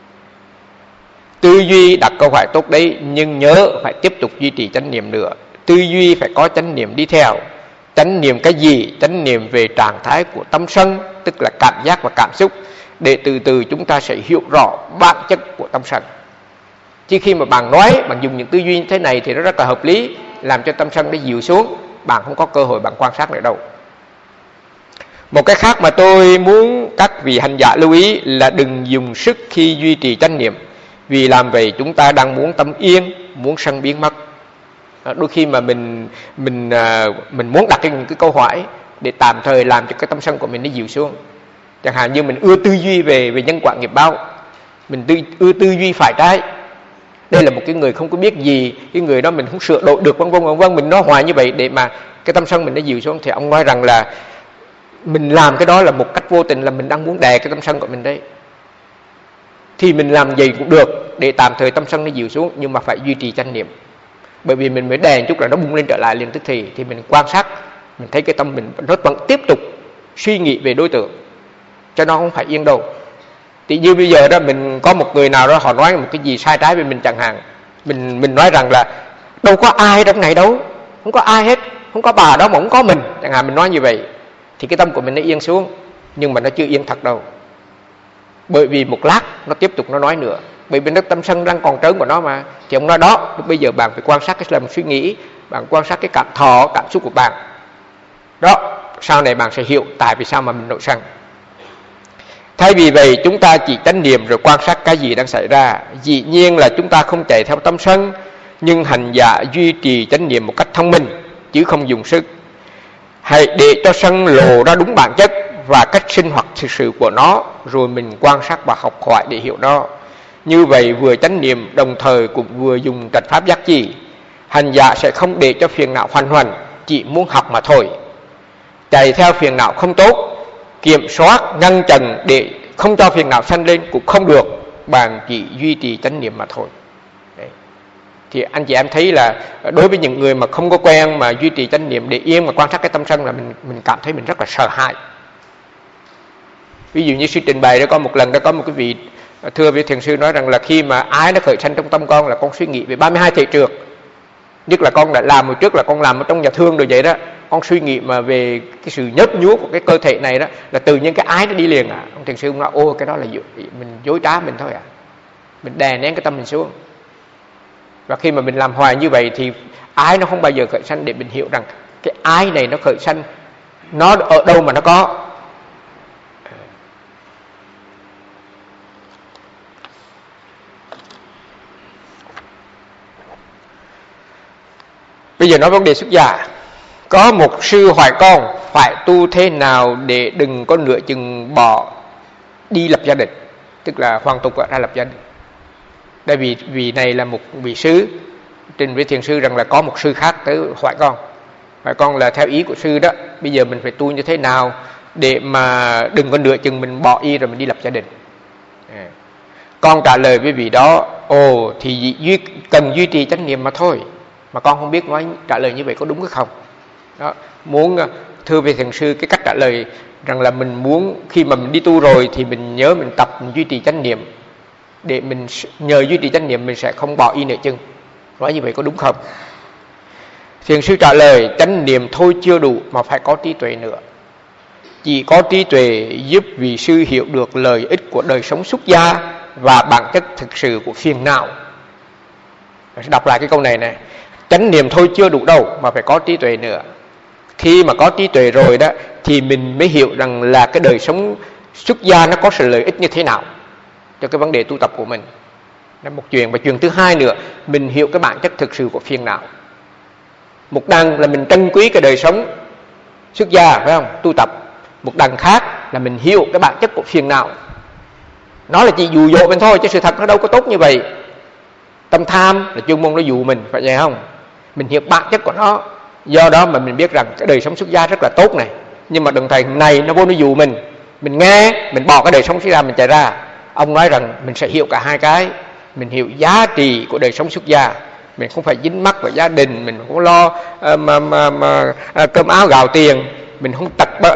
Tư duy đặt câu hỏi tốt đấy, nhưng nhớ phải tiếp tục duy trì chánh niệm nữa. Tư duy phải có chánh niệm đi theo. Chánh niệm cái gì? Chánh niệm về trạng thái của tâm sân, tức là cảm giác và cảm xúc, để từ từ chúng ta sẽ hiểu rõ bản chất của tâm sân. Chứ khi mà bạn nói, bạn dùng những tư duy như thế này thì nó rất là hợp lý, làm cho tâm sân nó dịu xuống, bạn không có cơ hội bạn quan sát nữa đâu. Một cái khác mà tôi muốn các vị hành giả lưu ý là đừng dùng sức khi duy trì chánh niệm. Vì làm vậy chúng ta đang muốn tâm yên, muốn sân biến mất. Đôi khi mà mình muốn đặt những cái câu hỏi để tạm thời làm cho cái tâm sân của mình nó dịu xuống. Chẳng hạn như mình ưa tư duy về nhân quả nghiệp báo, mình ưa tư duy phải trái. Đây là một cái người không có biết gì, cái người đó mình không sửa đổi được, vân vân, mình nói hoài như vậy để mà cái tâm sân mình nó dịu xuống. Thì ông nói rằng là mình làm cái đó là một cách vô tình, là mình đang muốn đè cái tâm sân của mình đấy. Thì mình làm gì cũng được để tạm thời tâm sân nó dịu xuống, nhưng mà phải duy trì chánh niệm. Bởi vì mình mới đè một chút là nó bung lên trở lại liền tức thì mình quan sát, mình thấy cái tâm mình nó vẫn tiếp tục suy nghĩ về đối tượng, cho nó không phải yên đâu. Thì như bây giờ đó, mình có một người nào đó họ nói một cái gì sai trái về mình chẳng hạn, mình nói rằng là đâu có ai trong này đâu, không có ai hết, không có bà đó mà không có mình chẳng hạn, mình nói như vậy thì cái tâm của mình nó yên xuống. Nhưng mà nó chưa yên thật đâu, bởi vì một lát nó tiếp tục nó nói nữa, bởi vì nó tâm sân đang còn trớn của nó mà. Thì ông nói đó, bây giờ bạn phải quan sát cái làm suy nghĩ, bạn quan sát cái cảm xúc của bạn đó, sau này bạn sẽ hiểu tại vì sao mà mình nổi sân. Thay vì vậy chúng ta chỉ chánh niệm rồi quan sát cái gì đang xảy ra. Dĩ nhiên là chúng ta không chạy theo tâm sân, nhưng hành giả duy trì chánh niệm một cách thông minh chứ không dùng sức. Hãy để cho sân lộ ra đúng bản chất, và cách sinh hoạt thực sự của nó, rồi mình quan sát và học hỏi để hiểu nó. Như vậy vừa chánh niệm đồng thời cũng vừa dùng trạch pháp giác chi. Hành giả sẽ không để cho phiền não hoành hành, chỉ muốn học mà thôi. Chạy theo phiền não không tốt, kiểm soát, ngăn chặn để không cho phiền não sanh lên cũng không được, bạn chỉ duy trì chánh niệm mà thôi. Đấy. Thì anh chị em thấy là đối với những người mà không có quen mà duy trì chánh niệm để yên mà quan sát cái tâm sân là mình cảm thấy mình rất là sợ hãi. Ví dụ như sư trình bày đó, có một lần đó có một cái vị thưa với thiền sư nói rằng là khi mà ái nó khởi sanh trong tâm con là con suy nghĩ về 32 thể trượt. Nhất là con đã làm hồi trước là con làm ở trong nhà thương rồi vậy đó, con suy nghĩ mà về cái sự nhớp nhuốc của cái cơ thể này đó là từ những cái ái nó đi liền. Ông thiền sư nói ô cái đó là mình dối trá mình thôi mình đè nén cái tâm mình xuống. Và khi mà mình làm hoài như vậy thì ái nó không bao giờ khởi sanh, để mình hiểu rằng cái ái này nó khởi sanh nó ở đâu mà nó có. Bây giờ nói vấn đề xuất gia. Có một sư hỏi con phải tu thế nào để đừng có nửa chừng bỏ đi lập gia đình, tức là hoàn tục ra lập gia đình. Tại vì này là một vị sư trình với thiền sư rằng là có một sư khác tới hỏi con là theo ý của sư đó, bây giờ mình phải tu như thế nào để mà đừng có nửa chừng mình bỏ y rồi mình đi lập gia đình. Con trả lời với vị đó thì cần duy trì chánh niệm mà thôi. Mà con không biết nói trả lời như vậy có đúng hay không. Đó, muốn thưa về thiền sư cái cách trả lời rằng là mình muốn khi mà mình đi tu rồi thì mình nhớ mình tập mình duy trì chánh niệm, để mình nhờ duy trì chánh niệm mình sẽ không bỏ y nửa chừng. Nói như vậy có đúng không? Thiền sư trả lời chánh niệm thôi chưa đủ mà phải có trí tuệ nữa. Chỉ có trí tuệ giúp vị sư hiểu được lợi ích của đời sống xuất gia và bản chất thực sự của phiền não. Đọc lại cái câu này này. Chánh niệm thôi chưa đủ đâu mà phải có trí tuệ nữa. Khi mà có trí tuệ rồi đó thì mình mới hiểu rằng là cái đời sống xuất gia nó có sự lợi ích như thế nào cho cái vấn đề tu tập của mình. Đó là một chuyện. Và chuyện thứ hai nữa, mình hiểu cái bản chất thực sự của phiền não. Một đằng là mình trân quý cái đời sống xuất gia, phải không? Tu tập. Một đằng khác là mình hiểu cái bản chất của phiền não. Nó là chỉ dụ dỗ mình thôi chứ sự thật nó đâu có tốt như vậy. Tâm tham là chuyên môn nó dụ mình, phải vậy không? Mình hiểu bản chất của nó. Do đó mà mình biết rằng cái đời sống xuất gia rất là tốt này. Nhưng mà đồng thời này nó vô nó dụ mình. Mình nghe, mình bỏ cái đời sống xuất gia mình chạy ra. Ông nói rằng mình sẽ hiểu cả hai cái. Mình hiểu giá trị của đời sống xuất gia. Mình không phải dính mắc vào gia đình. Mình không lo cơm áo gạo tiền. Mình không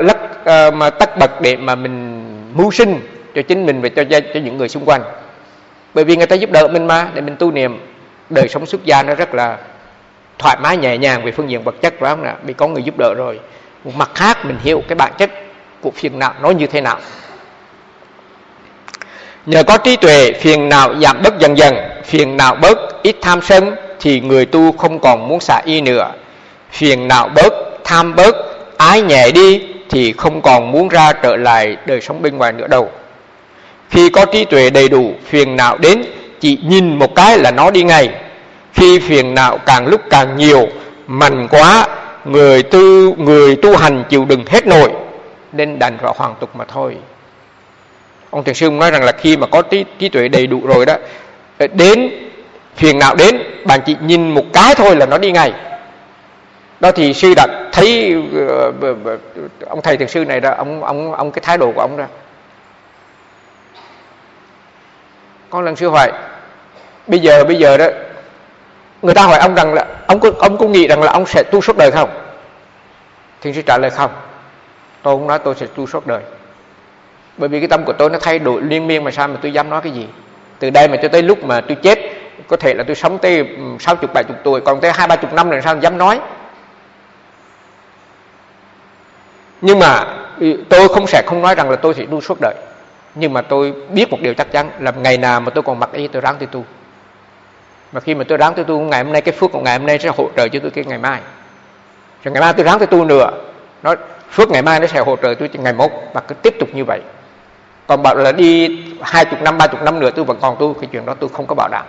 tất bật để mà mình mưu sinh cho chính mình và cho những người xung quanh. Bởi vì người ta giúp đỡ mình mà, để mình tu niệm. Đời sống xuất gia nó rất là thoải mái nhẹ nhàng về phương diện vật chất, phải không nào? Vì có người giúp đỡ rồi. Một mặt khác mình hiểu cái bản chất của phiền não nó như thế nào. Nhờ có trí tuệ, phiền não giảm bớt dần dần. Phiền não bớt, ít tham sân thì người tu không còn muốn xả y nữa. Phiền não bớt, tham bớt, ái nhẹ đi thì không còn muốn ra trở lại đời sống bên ngoài nữa đâu. Khi có trí tuệ đầy đủ, phiền não đến chỉ nhìn một cái là nó đi ngay. Khi phiền não càng lúc càng nhiều, mạnh quá, người tu hành chịu đựng hết nổi, nên đành phải hoàn tục mà thôi. Ông thiền sư nói rằng là khi mà có trí tuệ đầy đủ rồi đó, đến phiền não đến, bạn chỉ nhìn một cái thôi là nó đi ngay. Đó thì sư đã thấy ông thầy thiền sư này đó, ông cái thái độ của ông đó. Có lần sư hỏi, bây giờ đó người ta hỏi ông rằng là ông có nghĩ rằng là ông sẽ tu suốt đời không? Thiền sư trả lời không. Tôi không nói tôi sẽ tu suốt đời. Bởi vì cái tâm của tôi nó thay đổi liên miên, mà sao mà tôi dám nói cái gì? Từ đây mà cho tới lúc mà tôi chết, có thể là tôi sống tới 60-70 tuổi, còn tới 20-30 năm rồi sao dám nói? Nhưng mà tôi sẽ không nói rằng là tôi sẽ tu suốt đời. Nhưng mà tôi biết một điều chắc chắn là ngày nào mà tôi còn mặc y tôi ráng tôi tu. Mà khi mà tôi ráng tôi tu ngày hôm nay, cái phước của ngày hôm nay sẽ hỗ trợ cho tôi cái ngày mai. Rồi ngày mai tôi ráng tôi tu nữa, phước ngày mai nó sẽ hỗ trợ tôi ngày mốt. Và cứ tiếp tục như vậy. Còn bảo là đi 20 năm, 30 năm nữa tôi vẫn còn tu, cái chuyện đó tôi không có bảo đảm.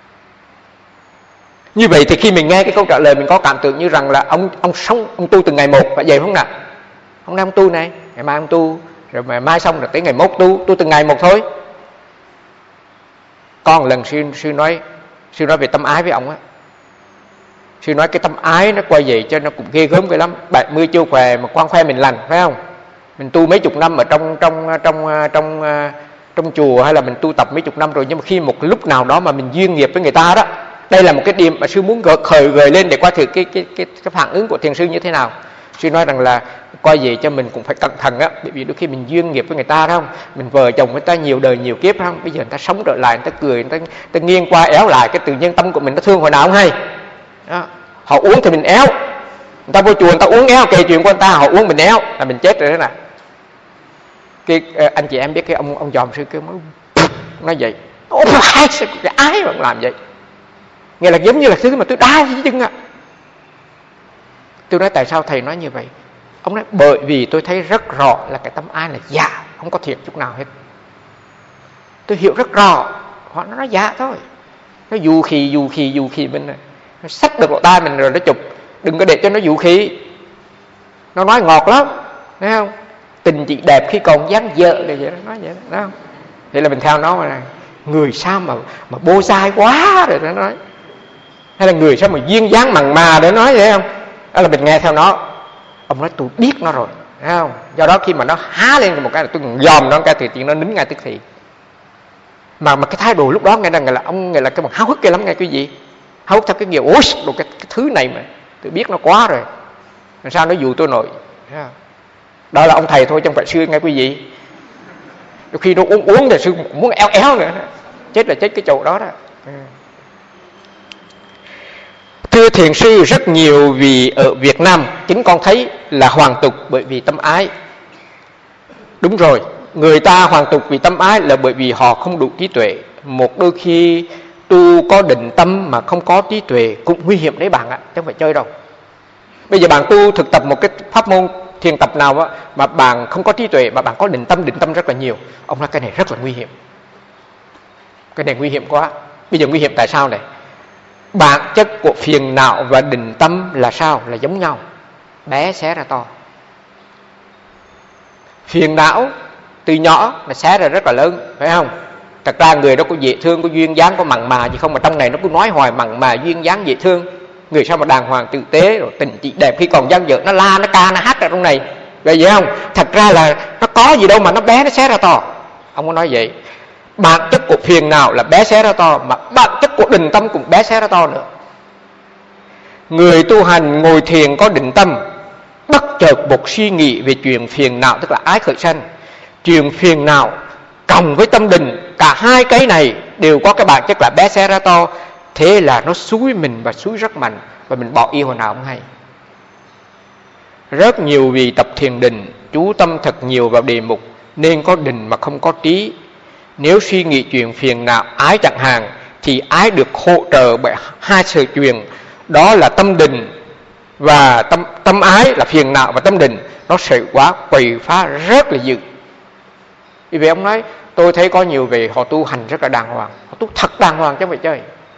Như vậy thì khi mình nghe cái câu trả lời, mình có cảm tưởng như rằng là ông tu từng ngày một. Vậy vậy không nào? Hôm nay ông tu này, ngày mai ông tu, rồi mà mai xong rồi tới ngày mốt tu từng ngày một thôi. Có một lần sư nói về tâm ái với ông á. Sư nói cái tâm ái nó quay về cho nó cũng ghê gớm cái lắm. 70 chiêu khỏe mà quan khoe mình lành, phải không? Mình tu mấy chục năm ở trong chùa, hay là mình tu tập mấy chục năm rồi, nhưng mà khi một lúc nào đó mà mình duyên nghiệp với người ta đó, đây là một cái điểm mà sư muốn gợi lên để coi thử cái phản ứng của thiền sư như thế nào. Sư nói rằng là coi về cho mình cũng phải cẩn thận á, bởi vì đôi khi mình duyên nghiệp với người ta, không? Mình vợ chồng người ta nhiều đời nhiều kiếp, không? Bây giờ người ta sống trở lại, người ta cười, người ta nghiêng qua éo lại, cái tự nhiên tâm của mình nó thương hồi nào không hay. Đó. Họ uống thì mình éo, người ta vô chùa người ta uống éo, kể chuyện của người ta, họ uống mình éo là mình chết rồi đó nè. Cái anh chị em biết cái ông dòm sư kêu nói vậy, ôi cái ái mà làm vậy, nghe là giống như là thứ mà tôi đá dưới chân ạ. Tôi nói tại sao thầy nói như vậy? Ông nói bởi vì tôi thấy rất rõ là cái tâm ái là giả, không có thiệt chút nào hết. Tôi hiểu rất rõ, họ nói giả thôi. Nó du khí mình này, nó xách được lỗ tai mình rồi nó chụp, đừng có để cho nó du khí. Nó nói ngọt lắm, thấy không? Tình chị đẹp khi còn dáng vợ là vậy đó, nói vậy đó, không? Thế là mình theo nó mà người sao mà bô dai quá rồi nó nói, hay là người sao mà duyên dáng mặn mà để nói vậy không? Đó là mình nghe theo nó. Ông nói tôi biết nó rồi, thấy không? Do đó khi mà nó há lên một cái là tôi dòm nó cái thì chuyện nó nín ngay tức thì. Mà cái thái độ lúc đó nghe rằng là ông nghe là cái bằng háo hức kia lắm, nghe cái gì háo hức theo cái kiểu ôi đồ cái thứ này mà tôi biết nó quá rồi, làm sao nó dụ tôi nổi. Đó là ông thầy thôi, trong phải sư nghe quý vị. Đôi khi nó uống thì sư cũng muốn éo nữa, chết là chết cái chỗ đó đó. Thưa thiền sư, rất nhiều vì ở Việt Nam chính con thấy là hoàn tục bởi vì tâm ái. Đúng rồi, người ta hoàn tục vì tâm ái là bởi vì họ không đủ trí tuệ. Một đôi khi tu có định tâm mà không có trí tuệ cũng nguy hiểm đấy bạn ạ, chứ không phải chơi đâu. Bây giờ bạn tu thực tập một cái pháp môn thiền tập nào á, mà bạn không có trí tuệ mà bạn có định tâm rất là nhiều, ông nói cái này rất là nguy hiểm. Cái này nguy hiểm quá. Bây giờ nguy hiểm tại sao này? Bản chất của phiền não và định tâm là sao? Là giống nhau, bé xé ra to. Phiền não từ nhỏ mà xé ra rất là lớn, phải không? Thật ra người đó có dễ thương, có duyên dáng, có mặn mà, chứ không mà trong này nó cứ nói hoài mặn mà, duyên dáng, dễ thương. Người sao mà đàng hoàng tử tế, rồi tình chị đẹp khi còn dang dở, nó la, nó ca, nó hát ở trong này, vậy vậy không? Thật ra là nó có gì đâu mà nó bé, nó xé ra to. Ông có nói vậy. Bản chất của phiền não là bé xé ra to, mà bản chất của định tâm cũng bé xé ra to nữa. Người tu hành ngồi thiền có định tâm, bất chợt một suy nghĩ về chuyện phiền não, tức là ái khởi sanh. Chuyện phiền não cộng với tâm định, cả hai cái này đều có cái bản chất là bé xé ra to. Thế là nó xúi mình và xúi rất mạnh, và mình bỏ yêu hồi nào không hay. Rất nhiều vì tập thiền định, chú tâm thật nhiều vào đề mục, nên có định mà không có trí. Nếu suy nghĩ chuyện phiền não ái chẳng hạn, thì ái được hỗ trợ bởi hai sự chuyện, đó là tâm định và tâm ái là phiền não và tâm định, nó sẽ quá quậy phá rất là dữ. Vì vậy ông nói, tôi thấy có nhiều vị họ tu hành rất là đàng hoàng, họ tu thật đàng hoàng chứ không phải chơi.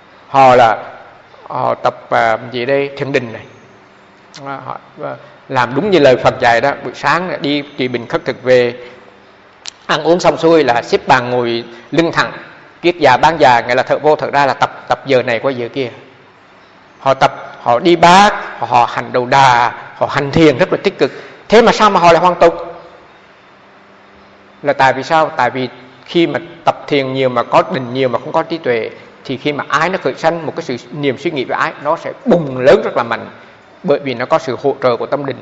Họ tập gì đây, thiền định này, họ làm đúng như lời Phật dạy đó. Buổi sáng đi Trì Bình khất thực về, ăn uống xong xuôi là xếp bàn ngồi lưng thẳng, kiết già bán già, nghĩa là thợ vô thật ra là tập giờ này qua giờ kia. Họ tập, họ đi bát, họ hành đầu đà, họ hành thiền rất là tích cực. Thế mà sao mà họ lại hoàn tục? Là tại vì sao? Tại vì khi mà tập thiền nhiều mà có định nhiều mà không có trí tuệ, thì khi mà ái nó khởi sanh, một cái sự niềm suy nghĩ về ái, nó sẽ bùng lớn rất là mạnh, bởi vì nó có sự hỗ trợ của tâm định.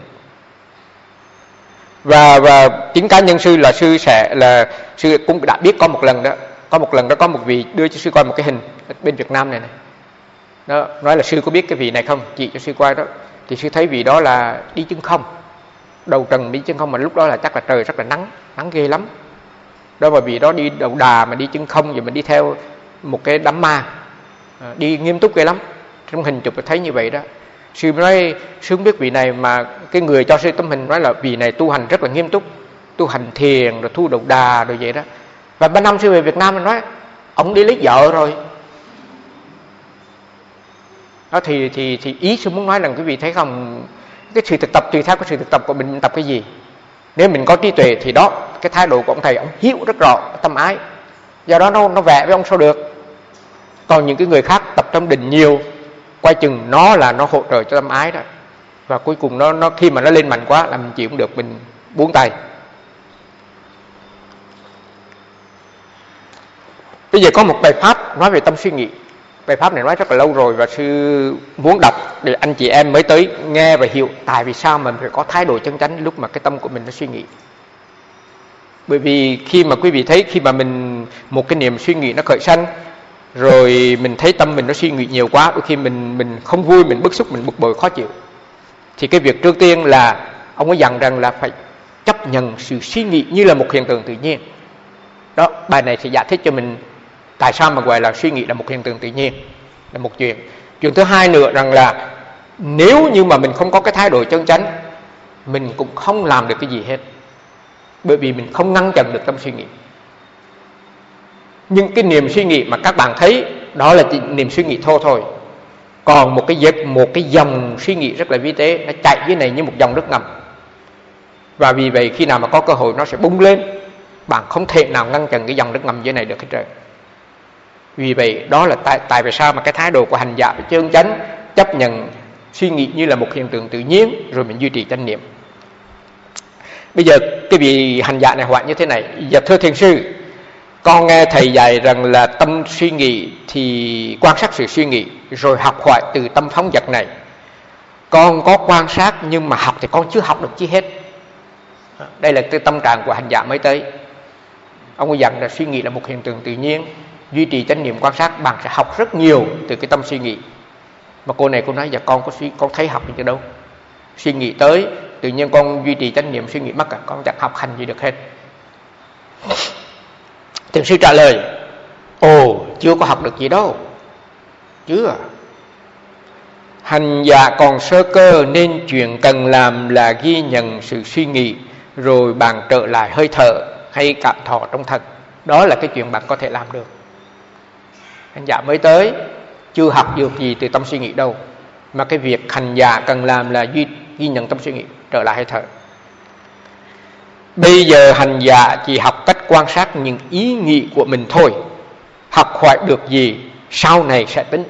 Và chính cá nhân sư là sư cũng đã biết có một lần đó có một vị đưa cho sư coi một cái hình bên Việt Nam này đó, nói là sư có biết cái vị này không, chị cho sư coi đó. Thì sư thấy vị đó là đi chân không, đầu trần đi chân không, mà lúc đó là chắc là trời rất là nắng ghê lắm đó. Mà vị đó đi đầu đà mà đi chân không, rồi mình đi theo một cái đám ma, đi nghiêm túc ghê lắm. Trong hình chụp thấy như vậy đó. Sư nói sư không biết vị này, mà cái người cho sư tấm hình nói là vị này tu hành rất là nghiêm túc, tu hành thiền rồi thu đầu đà rồi vậy đó. Và 3 năm sư về Việt Nam, mình nói ông đi lấy vợ rồi đó. Thì ý sư muốn nói là quý vị thấy không, cái sự thực tập tùy theo cái sự thực tập của mình tập cái gì. Nếu mình có trí tuệ thì đó, cái thái độ của ông thầy, ông hiểu rất rõ tâm ái, do đó nó vẽ với ông sao được. Còn những cái người khác tập trong định nhiều, quay chừng nó hỗ trợ cho tâm ái đó, và cuối cùng nó khi mà nó lên mạnh quá là mình chịu không được, mình buông tay. Bây giờ có một bài pháp nói về tâm suy nghĩ. Bài pháp này nói rất là lâu rồi và sư muốn đọc để anh chị em mới tới nghe và hiểu tại vì sao mình phải có thái độ chân chánh lúc mà cái tâm của mình nó suy nghĩ. Bởi vì khi mà quý vị thấy, khi mà mình một cái niềm suy nghĩ nó khởi sanh, rồi mình thấy tâm mình nó suy nghĩ nhiều quá, đôi khi mình không vui, mình bức xúc, mình bực bội khó chịu, thì cái việc trước tiên là ông ấy dặn rằng là phải chấp nhận sự suy nghĩ như là một hiện tượng tự nhiên. Đó, bài này thì giải thích cho mình tại sao mà gọi là suy nghĩ là một hiện tượng tự nhiên, là một chuyện. Chuyện thứ hai nữa rằng là nếu như mà mình không có cái thái độ chân chánh, mình cũng không làm được cái gì hết, bởi vì mình không ngăn chặn được tâm suy nghĩ. Nhưng cái niềm suy nghĩ mà các bạn thấy đó là chỉ niềm suy nghĩ thô thôi. Còn một cái dòng suy nghĩ rất là vi tế, nó chạy dưới này như một dòng nước ngầm. Và vì vậy khi nào mà có cơ hội nó sẽ bung lên, bạn không thể nào ngăn chặn cái dòng nước ngầm dưới này được hết trơn. Vì vậy đó là tại vì sao mà cái thái độ của hành giả phải chân chánh, chấp nhận suy nghĩ như là một hiện tượng tự nhiên, rồi mình duy trì chánh niệm. Bây giờ cái vị hành giả này hỏi như thế này: giờ thưa thiền sư, con nghe thầy dạy rằng là tâm suy nghĩ thì quan sát sự suy nghĩ, rồi học hỏi từ tâm phóng dật này. Con có quan sát nhưng mà học thì con chưa học được chi hết. Đây là cái tâm trạng của hành giả mới tới. Ông ấy dặn là suy nghĩ là một hiện tượng tự nhiên, duy trì chánh niệm quan sát, bạn sẽ học rất nhiều từ cái tâm suy nghĩ. Mà cô này cô nói: dạ con thấy học gì đâu, suy nghĩ tới tự nhiên con duy trì chánh niệm, suy nghĩ mất à, con chẳng học hành gì được hết. Thiền sư trả lời: ồ, chưa có học được gì đâu, chưa. Hành giả còn sơ cơ nên chuyện cần làm là ghi nhận sự suy nghĩ, rồi bạn trở lại hơi thở hay cảm thọ trong thật. Đó là cái chuyện bạn có thể làm được. Hành giả mới tới chưa học được gì từ tâm suy nghĩ đâu, mà cái việc hành giả cần làm là ghi nhận tâm suy nghĩ, trở lại hơi thở. Bây giờ hành giả chỉ học cách quan sát những ý nghĩ của mình thôi, học hỏi được gì sau này sẽ tính.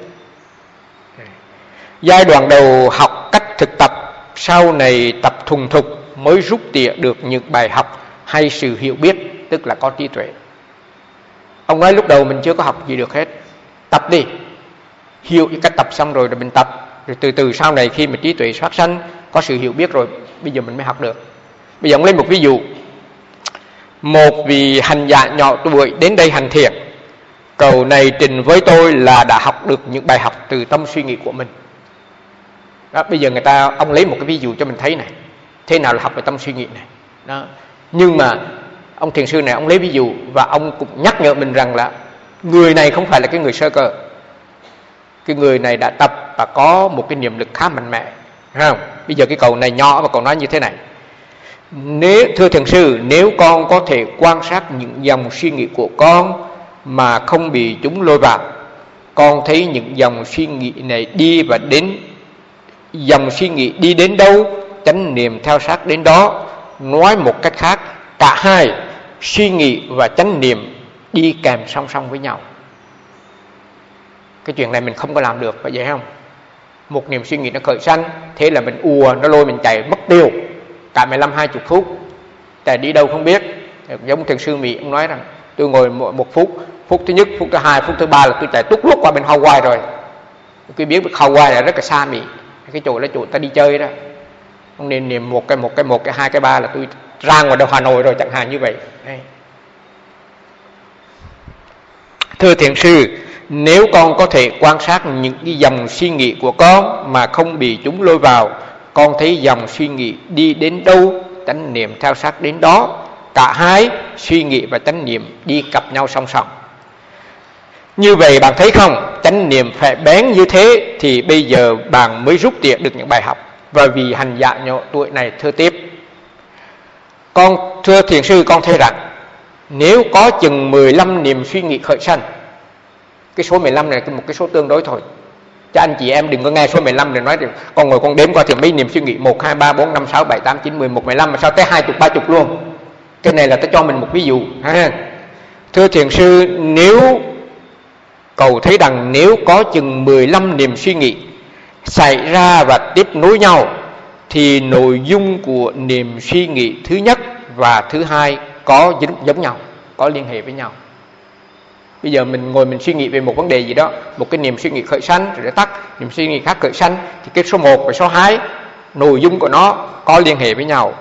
Giai đoạn đầu học cách thực tập, sau này tập thuần thục mới rút tỉa được những bài học hay sự hiểu biết, tức là có trí tuệ. Ông nói lúc đầu mình chưa có học gì được hết, tập đi, hiểu cái cách tập xong rồi mình tập, rồi từ từ sau này khi mà trí tuệ phát sanh, có sự hiểu biết rồi, bây giờ mình mới học được. Bây giờ ông lấy một ví dụ: một vị hành giả nhỏ tuổi đến đây hành thiền, cậu này trình với tôi là đã học được những bài học từ tâm suy nghĩ của mình. Đó, bây giờ ông lấy một cái ví dụ cho mình thấy này, thế nào là học về tâm suy nghĩ này. Đó. Nhưng mà ông thiền sư này ông lấy ví dụ và ông cũng nhắc nhở mình rằng là người này không phải là cái người sơ cơ, cái người này đã tập và có một cái niệm lực khá mạnh mẽ, không? Bây giờ cái cậu này nhỏ và cậu nói như thế này: thưa thiền sư, nếu con có thể quan sát những dòng suy nghĩ của con mà không bị chúng lôi vào, con thấy những dòng suy nghĩ này đi và đến, dòng suy nghĩ đi đến đâu, chánh niệm theo sát đến đó. Nói một cách khác, cả hai, suy nghĩ và chánh niệm đi kèm song song với nhau. Cái chuyện này mình không có làm được, phải vậy không? Một niềm suy nghĩ nó khởi sanh, thế là mình ùa, nó lôi mình chạy mất tiêu cả 15-20 phút, chạy đi đâu không biết. Giống thiền sư Mỹ, ông nói rằng tôi ngồi một phút, phút thứ nhất, phút thứ hai, phút thứ ba là tôi chạy tút lúc qua bên Hawaii rồi. Tôi biết Hawaii là rất là xa Mỹ, cái chỗ là chỗ ta đi chơi đó. Ông nên niệm một cái hai cái ba là tôi ra ngoài đâu Hà Nội rồi, chẳng hạn như vậy. Đây. Thưa thiền sư, nếu con có thể quan sát những cái dòng suy nghĩ của con mà không bị chúng lôi vào, con thấy dòng suy nghĩ đi đến đâu, chánh niệm theo sát đến đó. Cả hai, suy nghĩ và chánh niệm đi cặp nhau song song. Như vậy bạn thấy không, chánh niệm phải bén như thế thì bây giờ bạn mới rút tỉa được những bài học. Và vì hành giả nhỏ tuổi này thưa tiếp: thưa thiền sư, con thấy rằng nếu có chừng 15 niềm suy nghĩ khởi sanh, cái số 15 này là một cái số tương đối thôi, cho anh chị em đừng có nghe số 15 để nói con ngồi con đếm qua thì mấy niềm suy nghĩ 1, 2, 3, 4, 5, 6, 7, 8, 9, 11, 15 mà sao tới 20, 30 luôn. Cái này là tôi cho mình một ví dụ ha. Thưa thiền sư, nếu cậu thấy rằng nếu có chừng 15 niềm suy nghĩ xảy ra và tiếp nối nhau, thì nội dung của niềm suy nghĩ thứ nhất và thứ hai có giống nhau, có liên hệ với nhau. Bây giờ mình ngồi mình suy nghĩ về một vấn đề gì đó, một cái niềm suy nghĩ khởi sanh rồi tắt, niềm suy nghĩ khác khởi sanh, thì cái số 1 và số 2 nội dung của nó có liên hệ với nhau.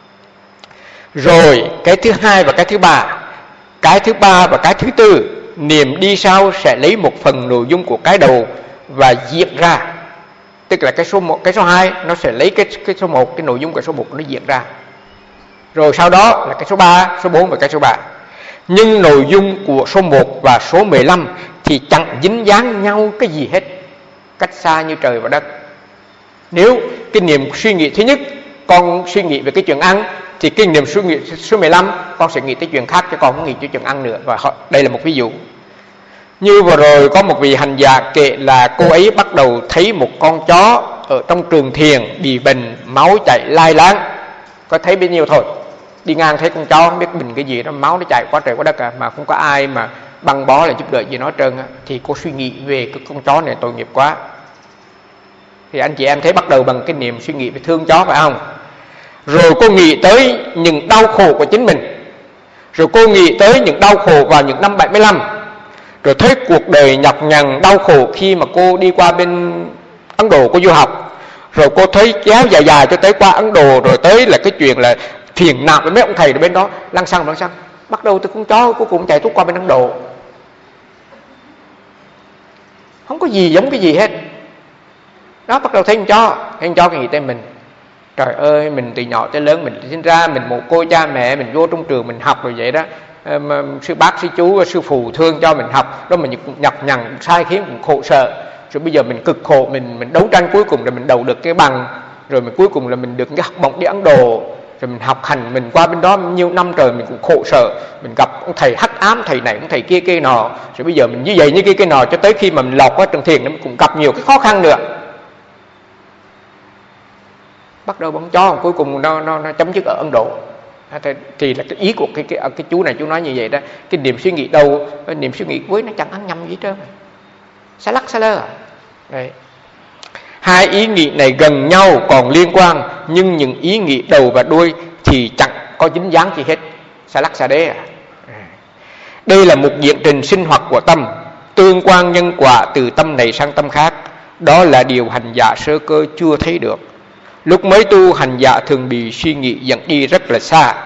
Rồi cái thứ hai và cái thứ ba, cái thứ ba và cái thứ tư, niềm đi sau sẽ lấy một phần nội dung của cái đầu và diễn ra. Tức là cái số 1, cái số 2 nó sẽ lấy cái số 1, cái nội dung của số 1 nó diễn ra. Rồi sau đó là cái số 3, số 4 và cái số 3. Nhưng nội dung của số 1 và số 15 thì chẳng dính dáng nhau cái gì hết, cách xa như trời và đất. Nếu cái niềm suy nghĩ thứ nhất con suy nghĩ về cái chuyện ăn, thì cái niềm suy nghĩ số 15 con sẽ nghĩ tới chuyện khác, chứ con không nghĩ tới chuyện ăn nữa. Và đây là một ví dụ. Như vừa rồi có một vị hành giả kể là cô ấy bắt đầu thấy một con chó ở trong trường thiền bị bệnh, máu chảy lai láng. Có thấy bấy nhiêu thôi, đi ngang thấy con chó không biết bệnh cái gì đó, máu nó chảy quá trời quá đất mà không có ai mà băng bó là giúp đỡ gì nó hết trơn. Thì cô suy nghĩ về cái con chó này tội nghiệp quá. Thì anh chị em thấy bắt đầu bằng cái niềm suy nghĩ về thương chó, phải không? Rồi cô nghĩ tới những đau khổ của chính mình. Rồi cô nghĩ tới những đau khổ vào những năm 75. Rồi thấy cuộc đời nhọc nhằn đau khổ khi mà cô đi qua bên Ấn Độ cô du học. Rồi cô thấy kéo dài dài cho tới qua Ấn Độ, rồi tới là cái chuyện là phiền não với mấy ông thầy ở bên đó lăng xăng. Bắt đầu từ con chó cuối cùng chạy tuốt qua bên Ấn Độ. Không có gì giống cái gì hết. Đó, bắt đầu thấy con chó cái nghĩ tới mình. Trời ơi, mình từ nhỏ tới lớn mình sinh ra, mình mồ côi cha mẹ, mình vô trong trường mình học rồi vậy đó. Sư bác, sư chú, sư phụ thương cho mình học, đó mình nhọc nhằn sai khiến cũng khổ sở. Rồi bây giờ mình cực khổ, mình đấu tranh cuối cùng là mình đầu được cái bằng, rồi mình cuối cùng là mình được cái học bổng đi Ấn Độ. Rồi mình học hành, mình qua bên đó nhiều năm trời mình cũng khổ sở, mình gặp ông thầy hắc ám, thầy này ông thầy kia nọ. Rồi bây giờ mình như vậy như kia nọ, cho tới khi mà mình lọt qua trường thiền mình cũng gặp nhiều cái khó khăn nữa. Bắt đầu bóng chó cuối cùng nó chấm dứt ở Ấn Độ. Thì là cái ý của cái chú này, chú nói như vậy đó. Cái niềm suy nghĩ đầu, niềm suy nghĩ cuối nó chẳng ăn nhầm gì hết trơn, xa lắc xa lơ. Đấy. Hai ý nghĩ này gần nhau còn liên quan, nhưng những ý nghĩ đầu và đuôi thì chẳng có dính dáng gì hết, xa lắc xa đế. Đây là một diễn trình sinh hoạt của tâm, tương quan nhân quả từ tâm này sang tâm khác. Đó là điều hành giả sơ cơ chưa thấy được. Lúc mới tu, hành giả thường bị suy nghĩ dẫn đi rất là xa.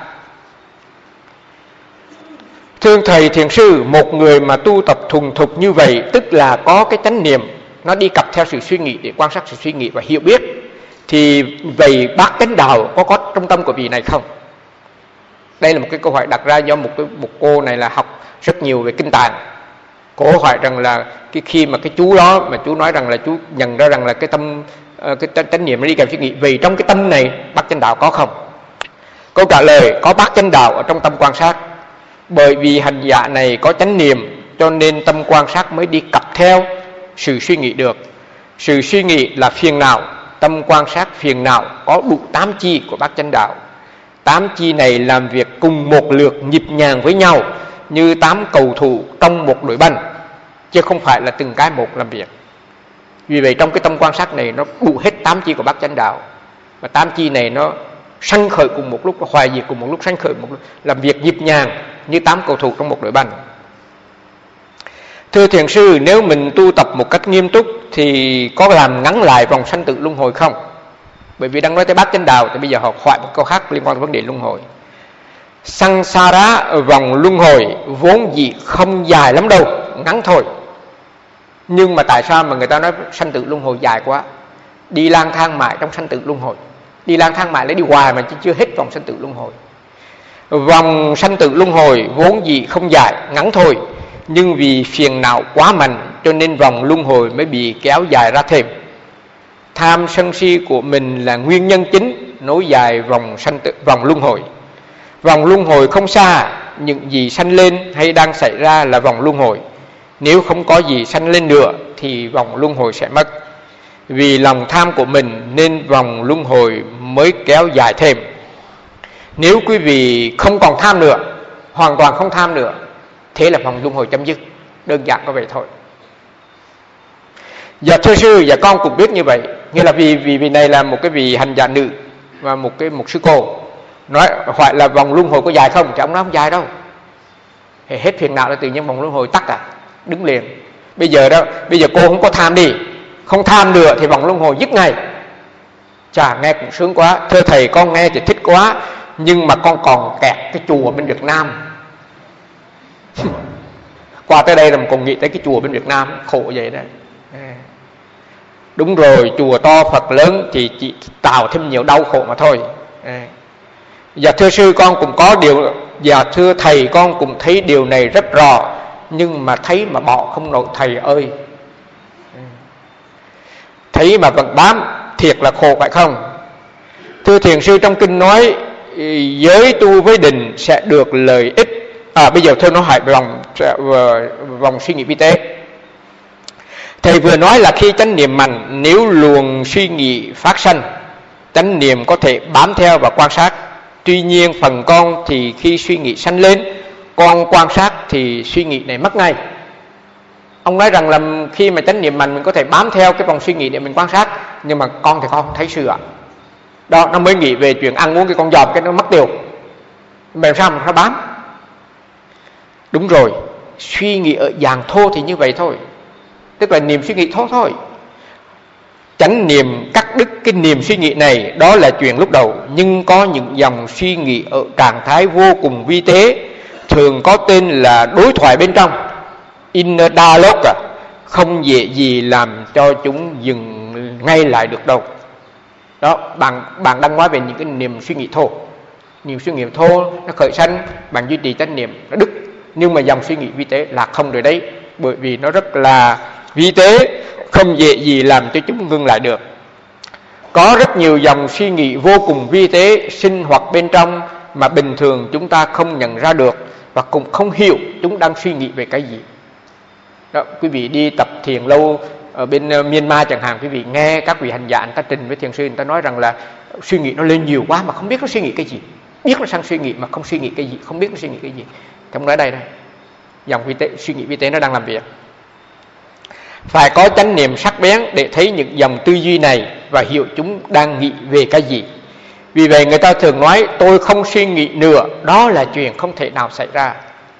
Thưa thầy thiền sư, một người mà tu tập thuần thục như vậy, tức là có cái chánh niệm nó đi cặp theo sự suy nghĩ để quan sát sự suy nghĩ và hiểu biết, thì vậy bát chánh đạo có trong tâm của vị này không? Đây là một cái câu hỏi đặt ra do một cô này là học rất nhiều về kinh tạng. Cô hỏi rằng là khi mà cái chú đó mà chú nói rằng là chú nhận ra rằng là cái tâm, cái chánh niệm nó đi kèm suy nghĩ, vì trong cái tâm này bát chánh đạo có không? Câu trả lời có bát chánh đạo ở trong tâm quan sát. Bởi vì hành giả này có chánh niệm cho nên tâm quan sát mới đi cặp theo sự suy nghĩ được. Sự suy nghĩ là phiền não, tâm quan sát phiền não có đủ 8 chi của bát chánh đạo. 8 chi này làm việc cùng một lượt nhịp nhàng với nhau như 8 cầu thủ trong một đội banh, chứ không phải là từng cái một làm việc. Vì vậy trong cái tâm quan sát này nó đủ hết 8 chi của bát chánh đạo. Và 8 chi này nó sanh khởi cùng một lúc, và hoại diệt cùng một lúc, sanh khởi một lúc, làm việc nhịp nhàng như 8 cầu thủ trong một đội banh. Thưa thiền sư, nếu mình tu tập một cách nghiêm túc thì có làm ngắn lại vòng sanh tử luân hồi không? Bởi vì đang nói tới bát chánh đạo thì bây giờ họ hỏi một câu khác liên quan đến vấn đề luân hồi. Sangsara, vòng luân hồi vốn dĩ không dài lắm đâu, ngắn thôi. Nhưng mà tại sao mà người ta nói sanh tử luân hồi dài quá? Đi lang thang mãi trong sanh tử luân hồi. Đi lang thang mãi lấy đi hoài mà chưa hết vòng sanh tử luân hồi. Vòng sanh tử luân hồi vốn dĩ không dài, ngắn thôi. Nhưng vì phiền não quá mạnh cho nên vòng luân hồi mới bị kéo dài ra thêm. Tham sân si của mình là nguyên nhân chính nối dài vòng luân hồi. Vòng luân hồi không xa, những gì sanh lên hay đang xảy ra là vòng luân hồi. Nếu không có gì sanh lên nữa thì vòng luân hồi sẽ mất. Vì lòng tham của mình nên vòng luân hồi mới kéo dài thêm. Nếu quý vị không còn tham nữa, hoàn toàn không tham nữa, thế là vòng luân hồi chấm dứt. Đơn giản có vậy thôi. Dạ thưa sư, dạ con cũng biết như vậy. Nghĩa là vì này là một cái vị hành giả nữ và một sư cô nói hỏi là vòng luân hồi có dài không, thì ông nói không dài đâu. Hết phiền não là tự nhiên vòng luân hồi tắt à, đứng liền. Bây giờ cô không có tham đi, không tham nữa thì vòng luân hồi dứt ngay. Chà, nghe cũng sướng quá. Thưa thầy, con nghe thì thích quá, nhưng mà con còn kẹt cái chùa bên Việt Nam. Qua tới đây là còn nghĩ tới cái chùa bên Việt Nam, khổ vậy đấy. Đúng rồi, chùa to Phật lớn thì chỉ tạo thêm nhiều đau khổ mà thôi. Dạ thưa sư, con cũng có điều, dạ thưa thầy, con cũng thấy điều này rất rõ, nhưng mà thấy mà bỏ không nổi thầy ơi. Thấy mà vẫn bám, thiệt là khổ phải không? Thưa thiền sư, trong kinh nói giới tu với định sẽ được lợi ích. Bây giờ thưa nó hỏi vòng suy nghĩ vi tế. Thầy vừa nói là khi chánh niệm mạnh, nếu luồng suy nghĩ phát sanh, chánh niệm có thể bám theo và quan sát. Tuy nhiên phần con thì khi suy nghĩ sanh lên, con quan sát thì suy nghĩ này mất ngay. Ông nói rằng là khi mà chánh niệm mạnh mình có thể bám theo cái vòng suy nghĩ để mình quan sát, nhưng mà con thì con không thấy sư ạ. Đó, nó mới nghĩ về chuyện ăn uống cái con giòm cái nó mất tiêu. Mà sao mà nó bám? Đúng rồi, suy nghĩ ở dạng thô thì như vậy thôi. Tức là niềm suy nghĩ thô thôi. Chánh niệm cắt đứt cái niềm suy nghĩ này, đó là chuyện lúc đầu. Nhưng có những dòng suy nghĩ ở trạng thái vô cùng vi tế, thường có tên là đối thoại bên trong, inner dialogue, không dễ gì làm cho chúng dừng ngay lại được đâu. Đó, bạn đang nói về những cái niềm suy nghĩ thô. Niềm suy nghĩ thô nó khởi sanh, bạn duy trì chánh niệm nó đứt. Nhưng mà dòng suy nghĩ vi tế là không rồi đấy, bởi vì nó rất là vi tế, không dễ gì làm cho chúng ngưng lại được. Có rất nhiều dòng suy nghĩ vô cùng vi tế sinh hoạt bên trong mà bình thường chúng ta không nhận ra được và cũng không hiểu chúng đang suy nghĩ về cái gì. Đó, quý vị đi tập thiền lâu ở bên Myanmar chẳng hạn, quý vị nghe các vị hành giả người ta trình với thiền sư, người ta nói rằng là suy nghĩ nó lên nhiều quá mà không biết nó suy nghĩ cái gì, biết nó sang suy nghĩ mà không suy nghĩ cái gì, không biết nó suy nghĩ cái gì. Thì ông nói đây dòng vi tế, suy nghĩ vi tế nó đang làm việc. Phải có chánh niệm sắc bén để thấy những dòng tư duy này và hiểu chúng đang nghĩ về cái gì. Vì vậy người ta thường nói tôi không suy nghĩ nữa, đó là chuyện không thể nào xảy ra.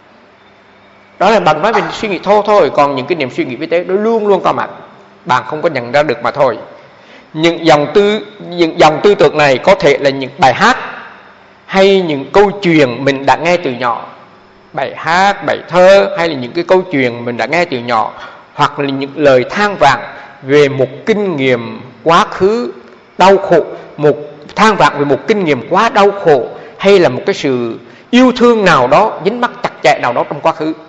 Đó là bạn nói về suy nghĩ thô thôi, còn những cái niệm suy nghĩ vi tế nó luôn luôn có mặt, bạn không có nhận ra được mà thôi. Những dòng tư tưởng này có thể là những bài hát hay những câu chuyện mình đã nghe từ nhỏ, bài hát, bài thơ, hay là những cái câu chuyện mình đã nghe từ nhỏ, hoặc là những lời than vãn về một kinh nghiệm quá khứ đau khổ, than vãn về một kinh nghiệm quá đau khổ, hay là một cái sự yêu thương nào đó dính mắc chặt chẽ nào đó trong quá khứ.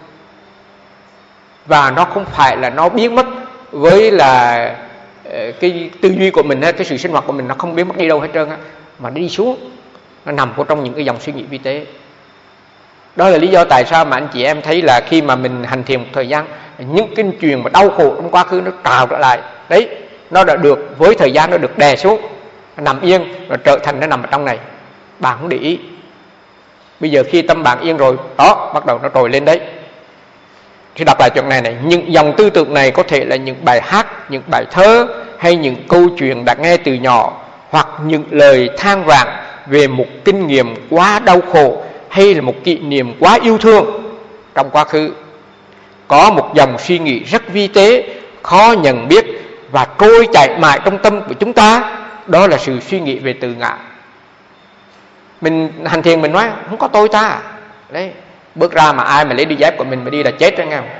Và nó không phải là nó biến mất với là cái tư duy của mình, cái sự sinh hoạt của mình nó không biến mất đi đâu hết trơn á, mà nó đi xuống, nó nằm trong những cái dòng suy nghĩ vi tế. Đó là lý do tại sao mà anh chị em thấy là khi mà mình hành thiền một thời gian, những kinh truyền mà đau khổ trong quá khứ nó trào trở lại. Đấy, nó đã được với thời gian nó được đè xuống, nó nằm yên rồi trở thành nó nằm ở trong này. Bạn không để ý. Bây giờ khi tâm bạn yên rồi, đó bắt đầu nó trồi lên đấy. Thì đọc lại chuyện này này, những dòng tư tưởng này có thể là những bài hát, những bài thơ, hay những câu chuyện đã nghe từ nhỏ, hoặc những lời than vãn về một kinh nghiệm quá đau khổ, hay là một kỷ niệm quá yêu thương trong quá khứ. Có một dòng suy nghĩ rất vi tế, khó nhận biết và trôi chảy mãi trong tâm của chúng ta, đó là sự suy nghĩ về tự ngã. Mình hành thiền mình nói không có tôi ta, đấy, bước ra mà ai mà lấy đi dép của mình mà đi là chết đó nghe không?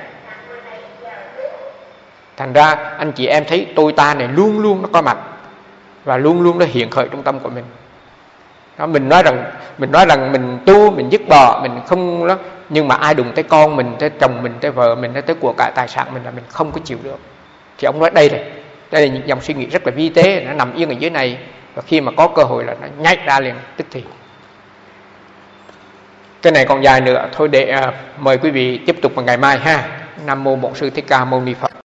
Thành ra anh chị em thấy tôi ta này luôn luôn nó có mặt và luôn luôn nó hiện khởi trong tâm của mình. Đó, mình nói rằng mình tu, mình dứt bỏ, mình không đó, nhưng mà ai đụng tới con mình, tới chồng mình, tới vợ mình, tới của cải tài sản mình là mình không có chịu được. Thì ông nói đây là những dòng suy nghĩ rất là vi tế, nó nằm yên ở dưới này, và khi mà có cơ hội là nó nhảy ra liền tức thì. Cái này còn dài nữa, thôi để mời quý vị tiếp tục vào ngày mai ha. Nam mô Bổn Sư Thích Ca Mâu Ni Phật.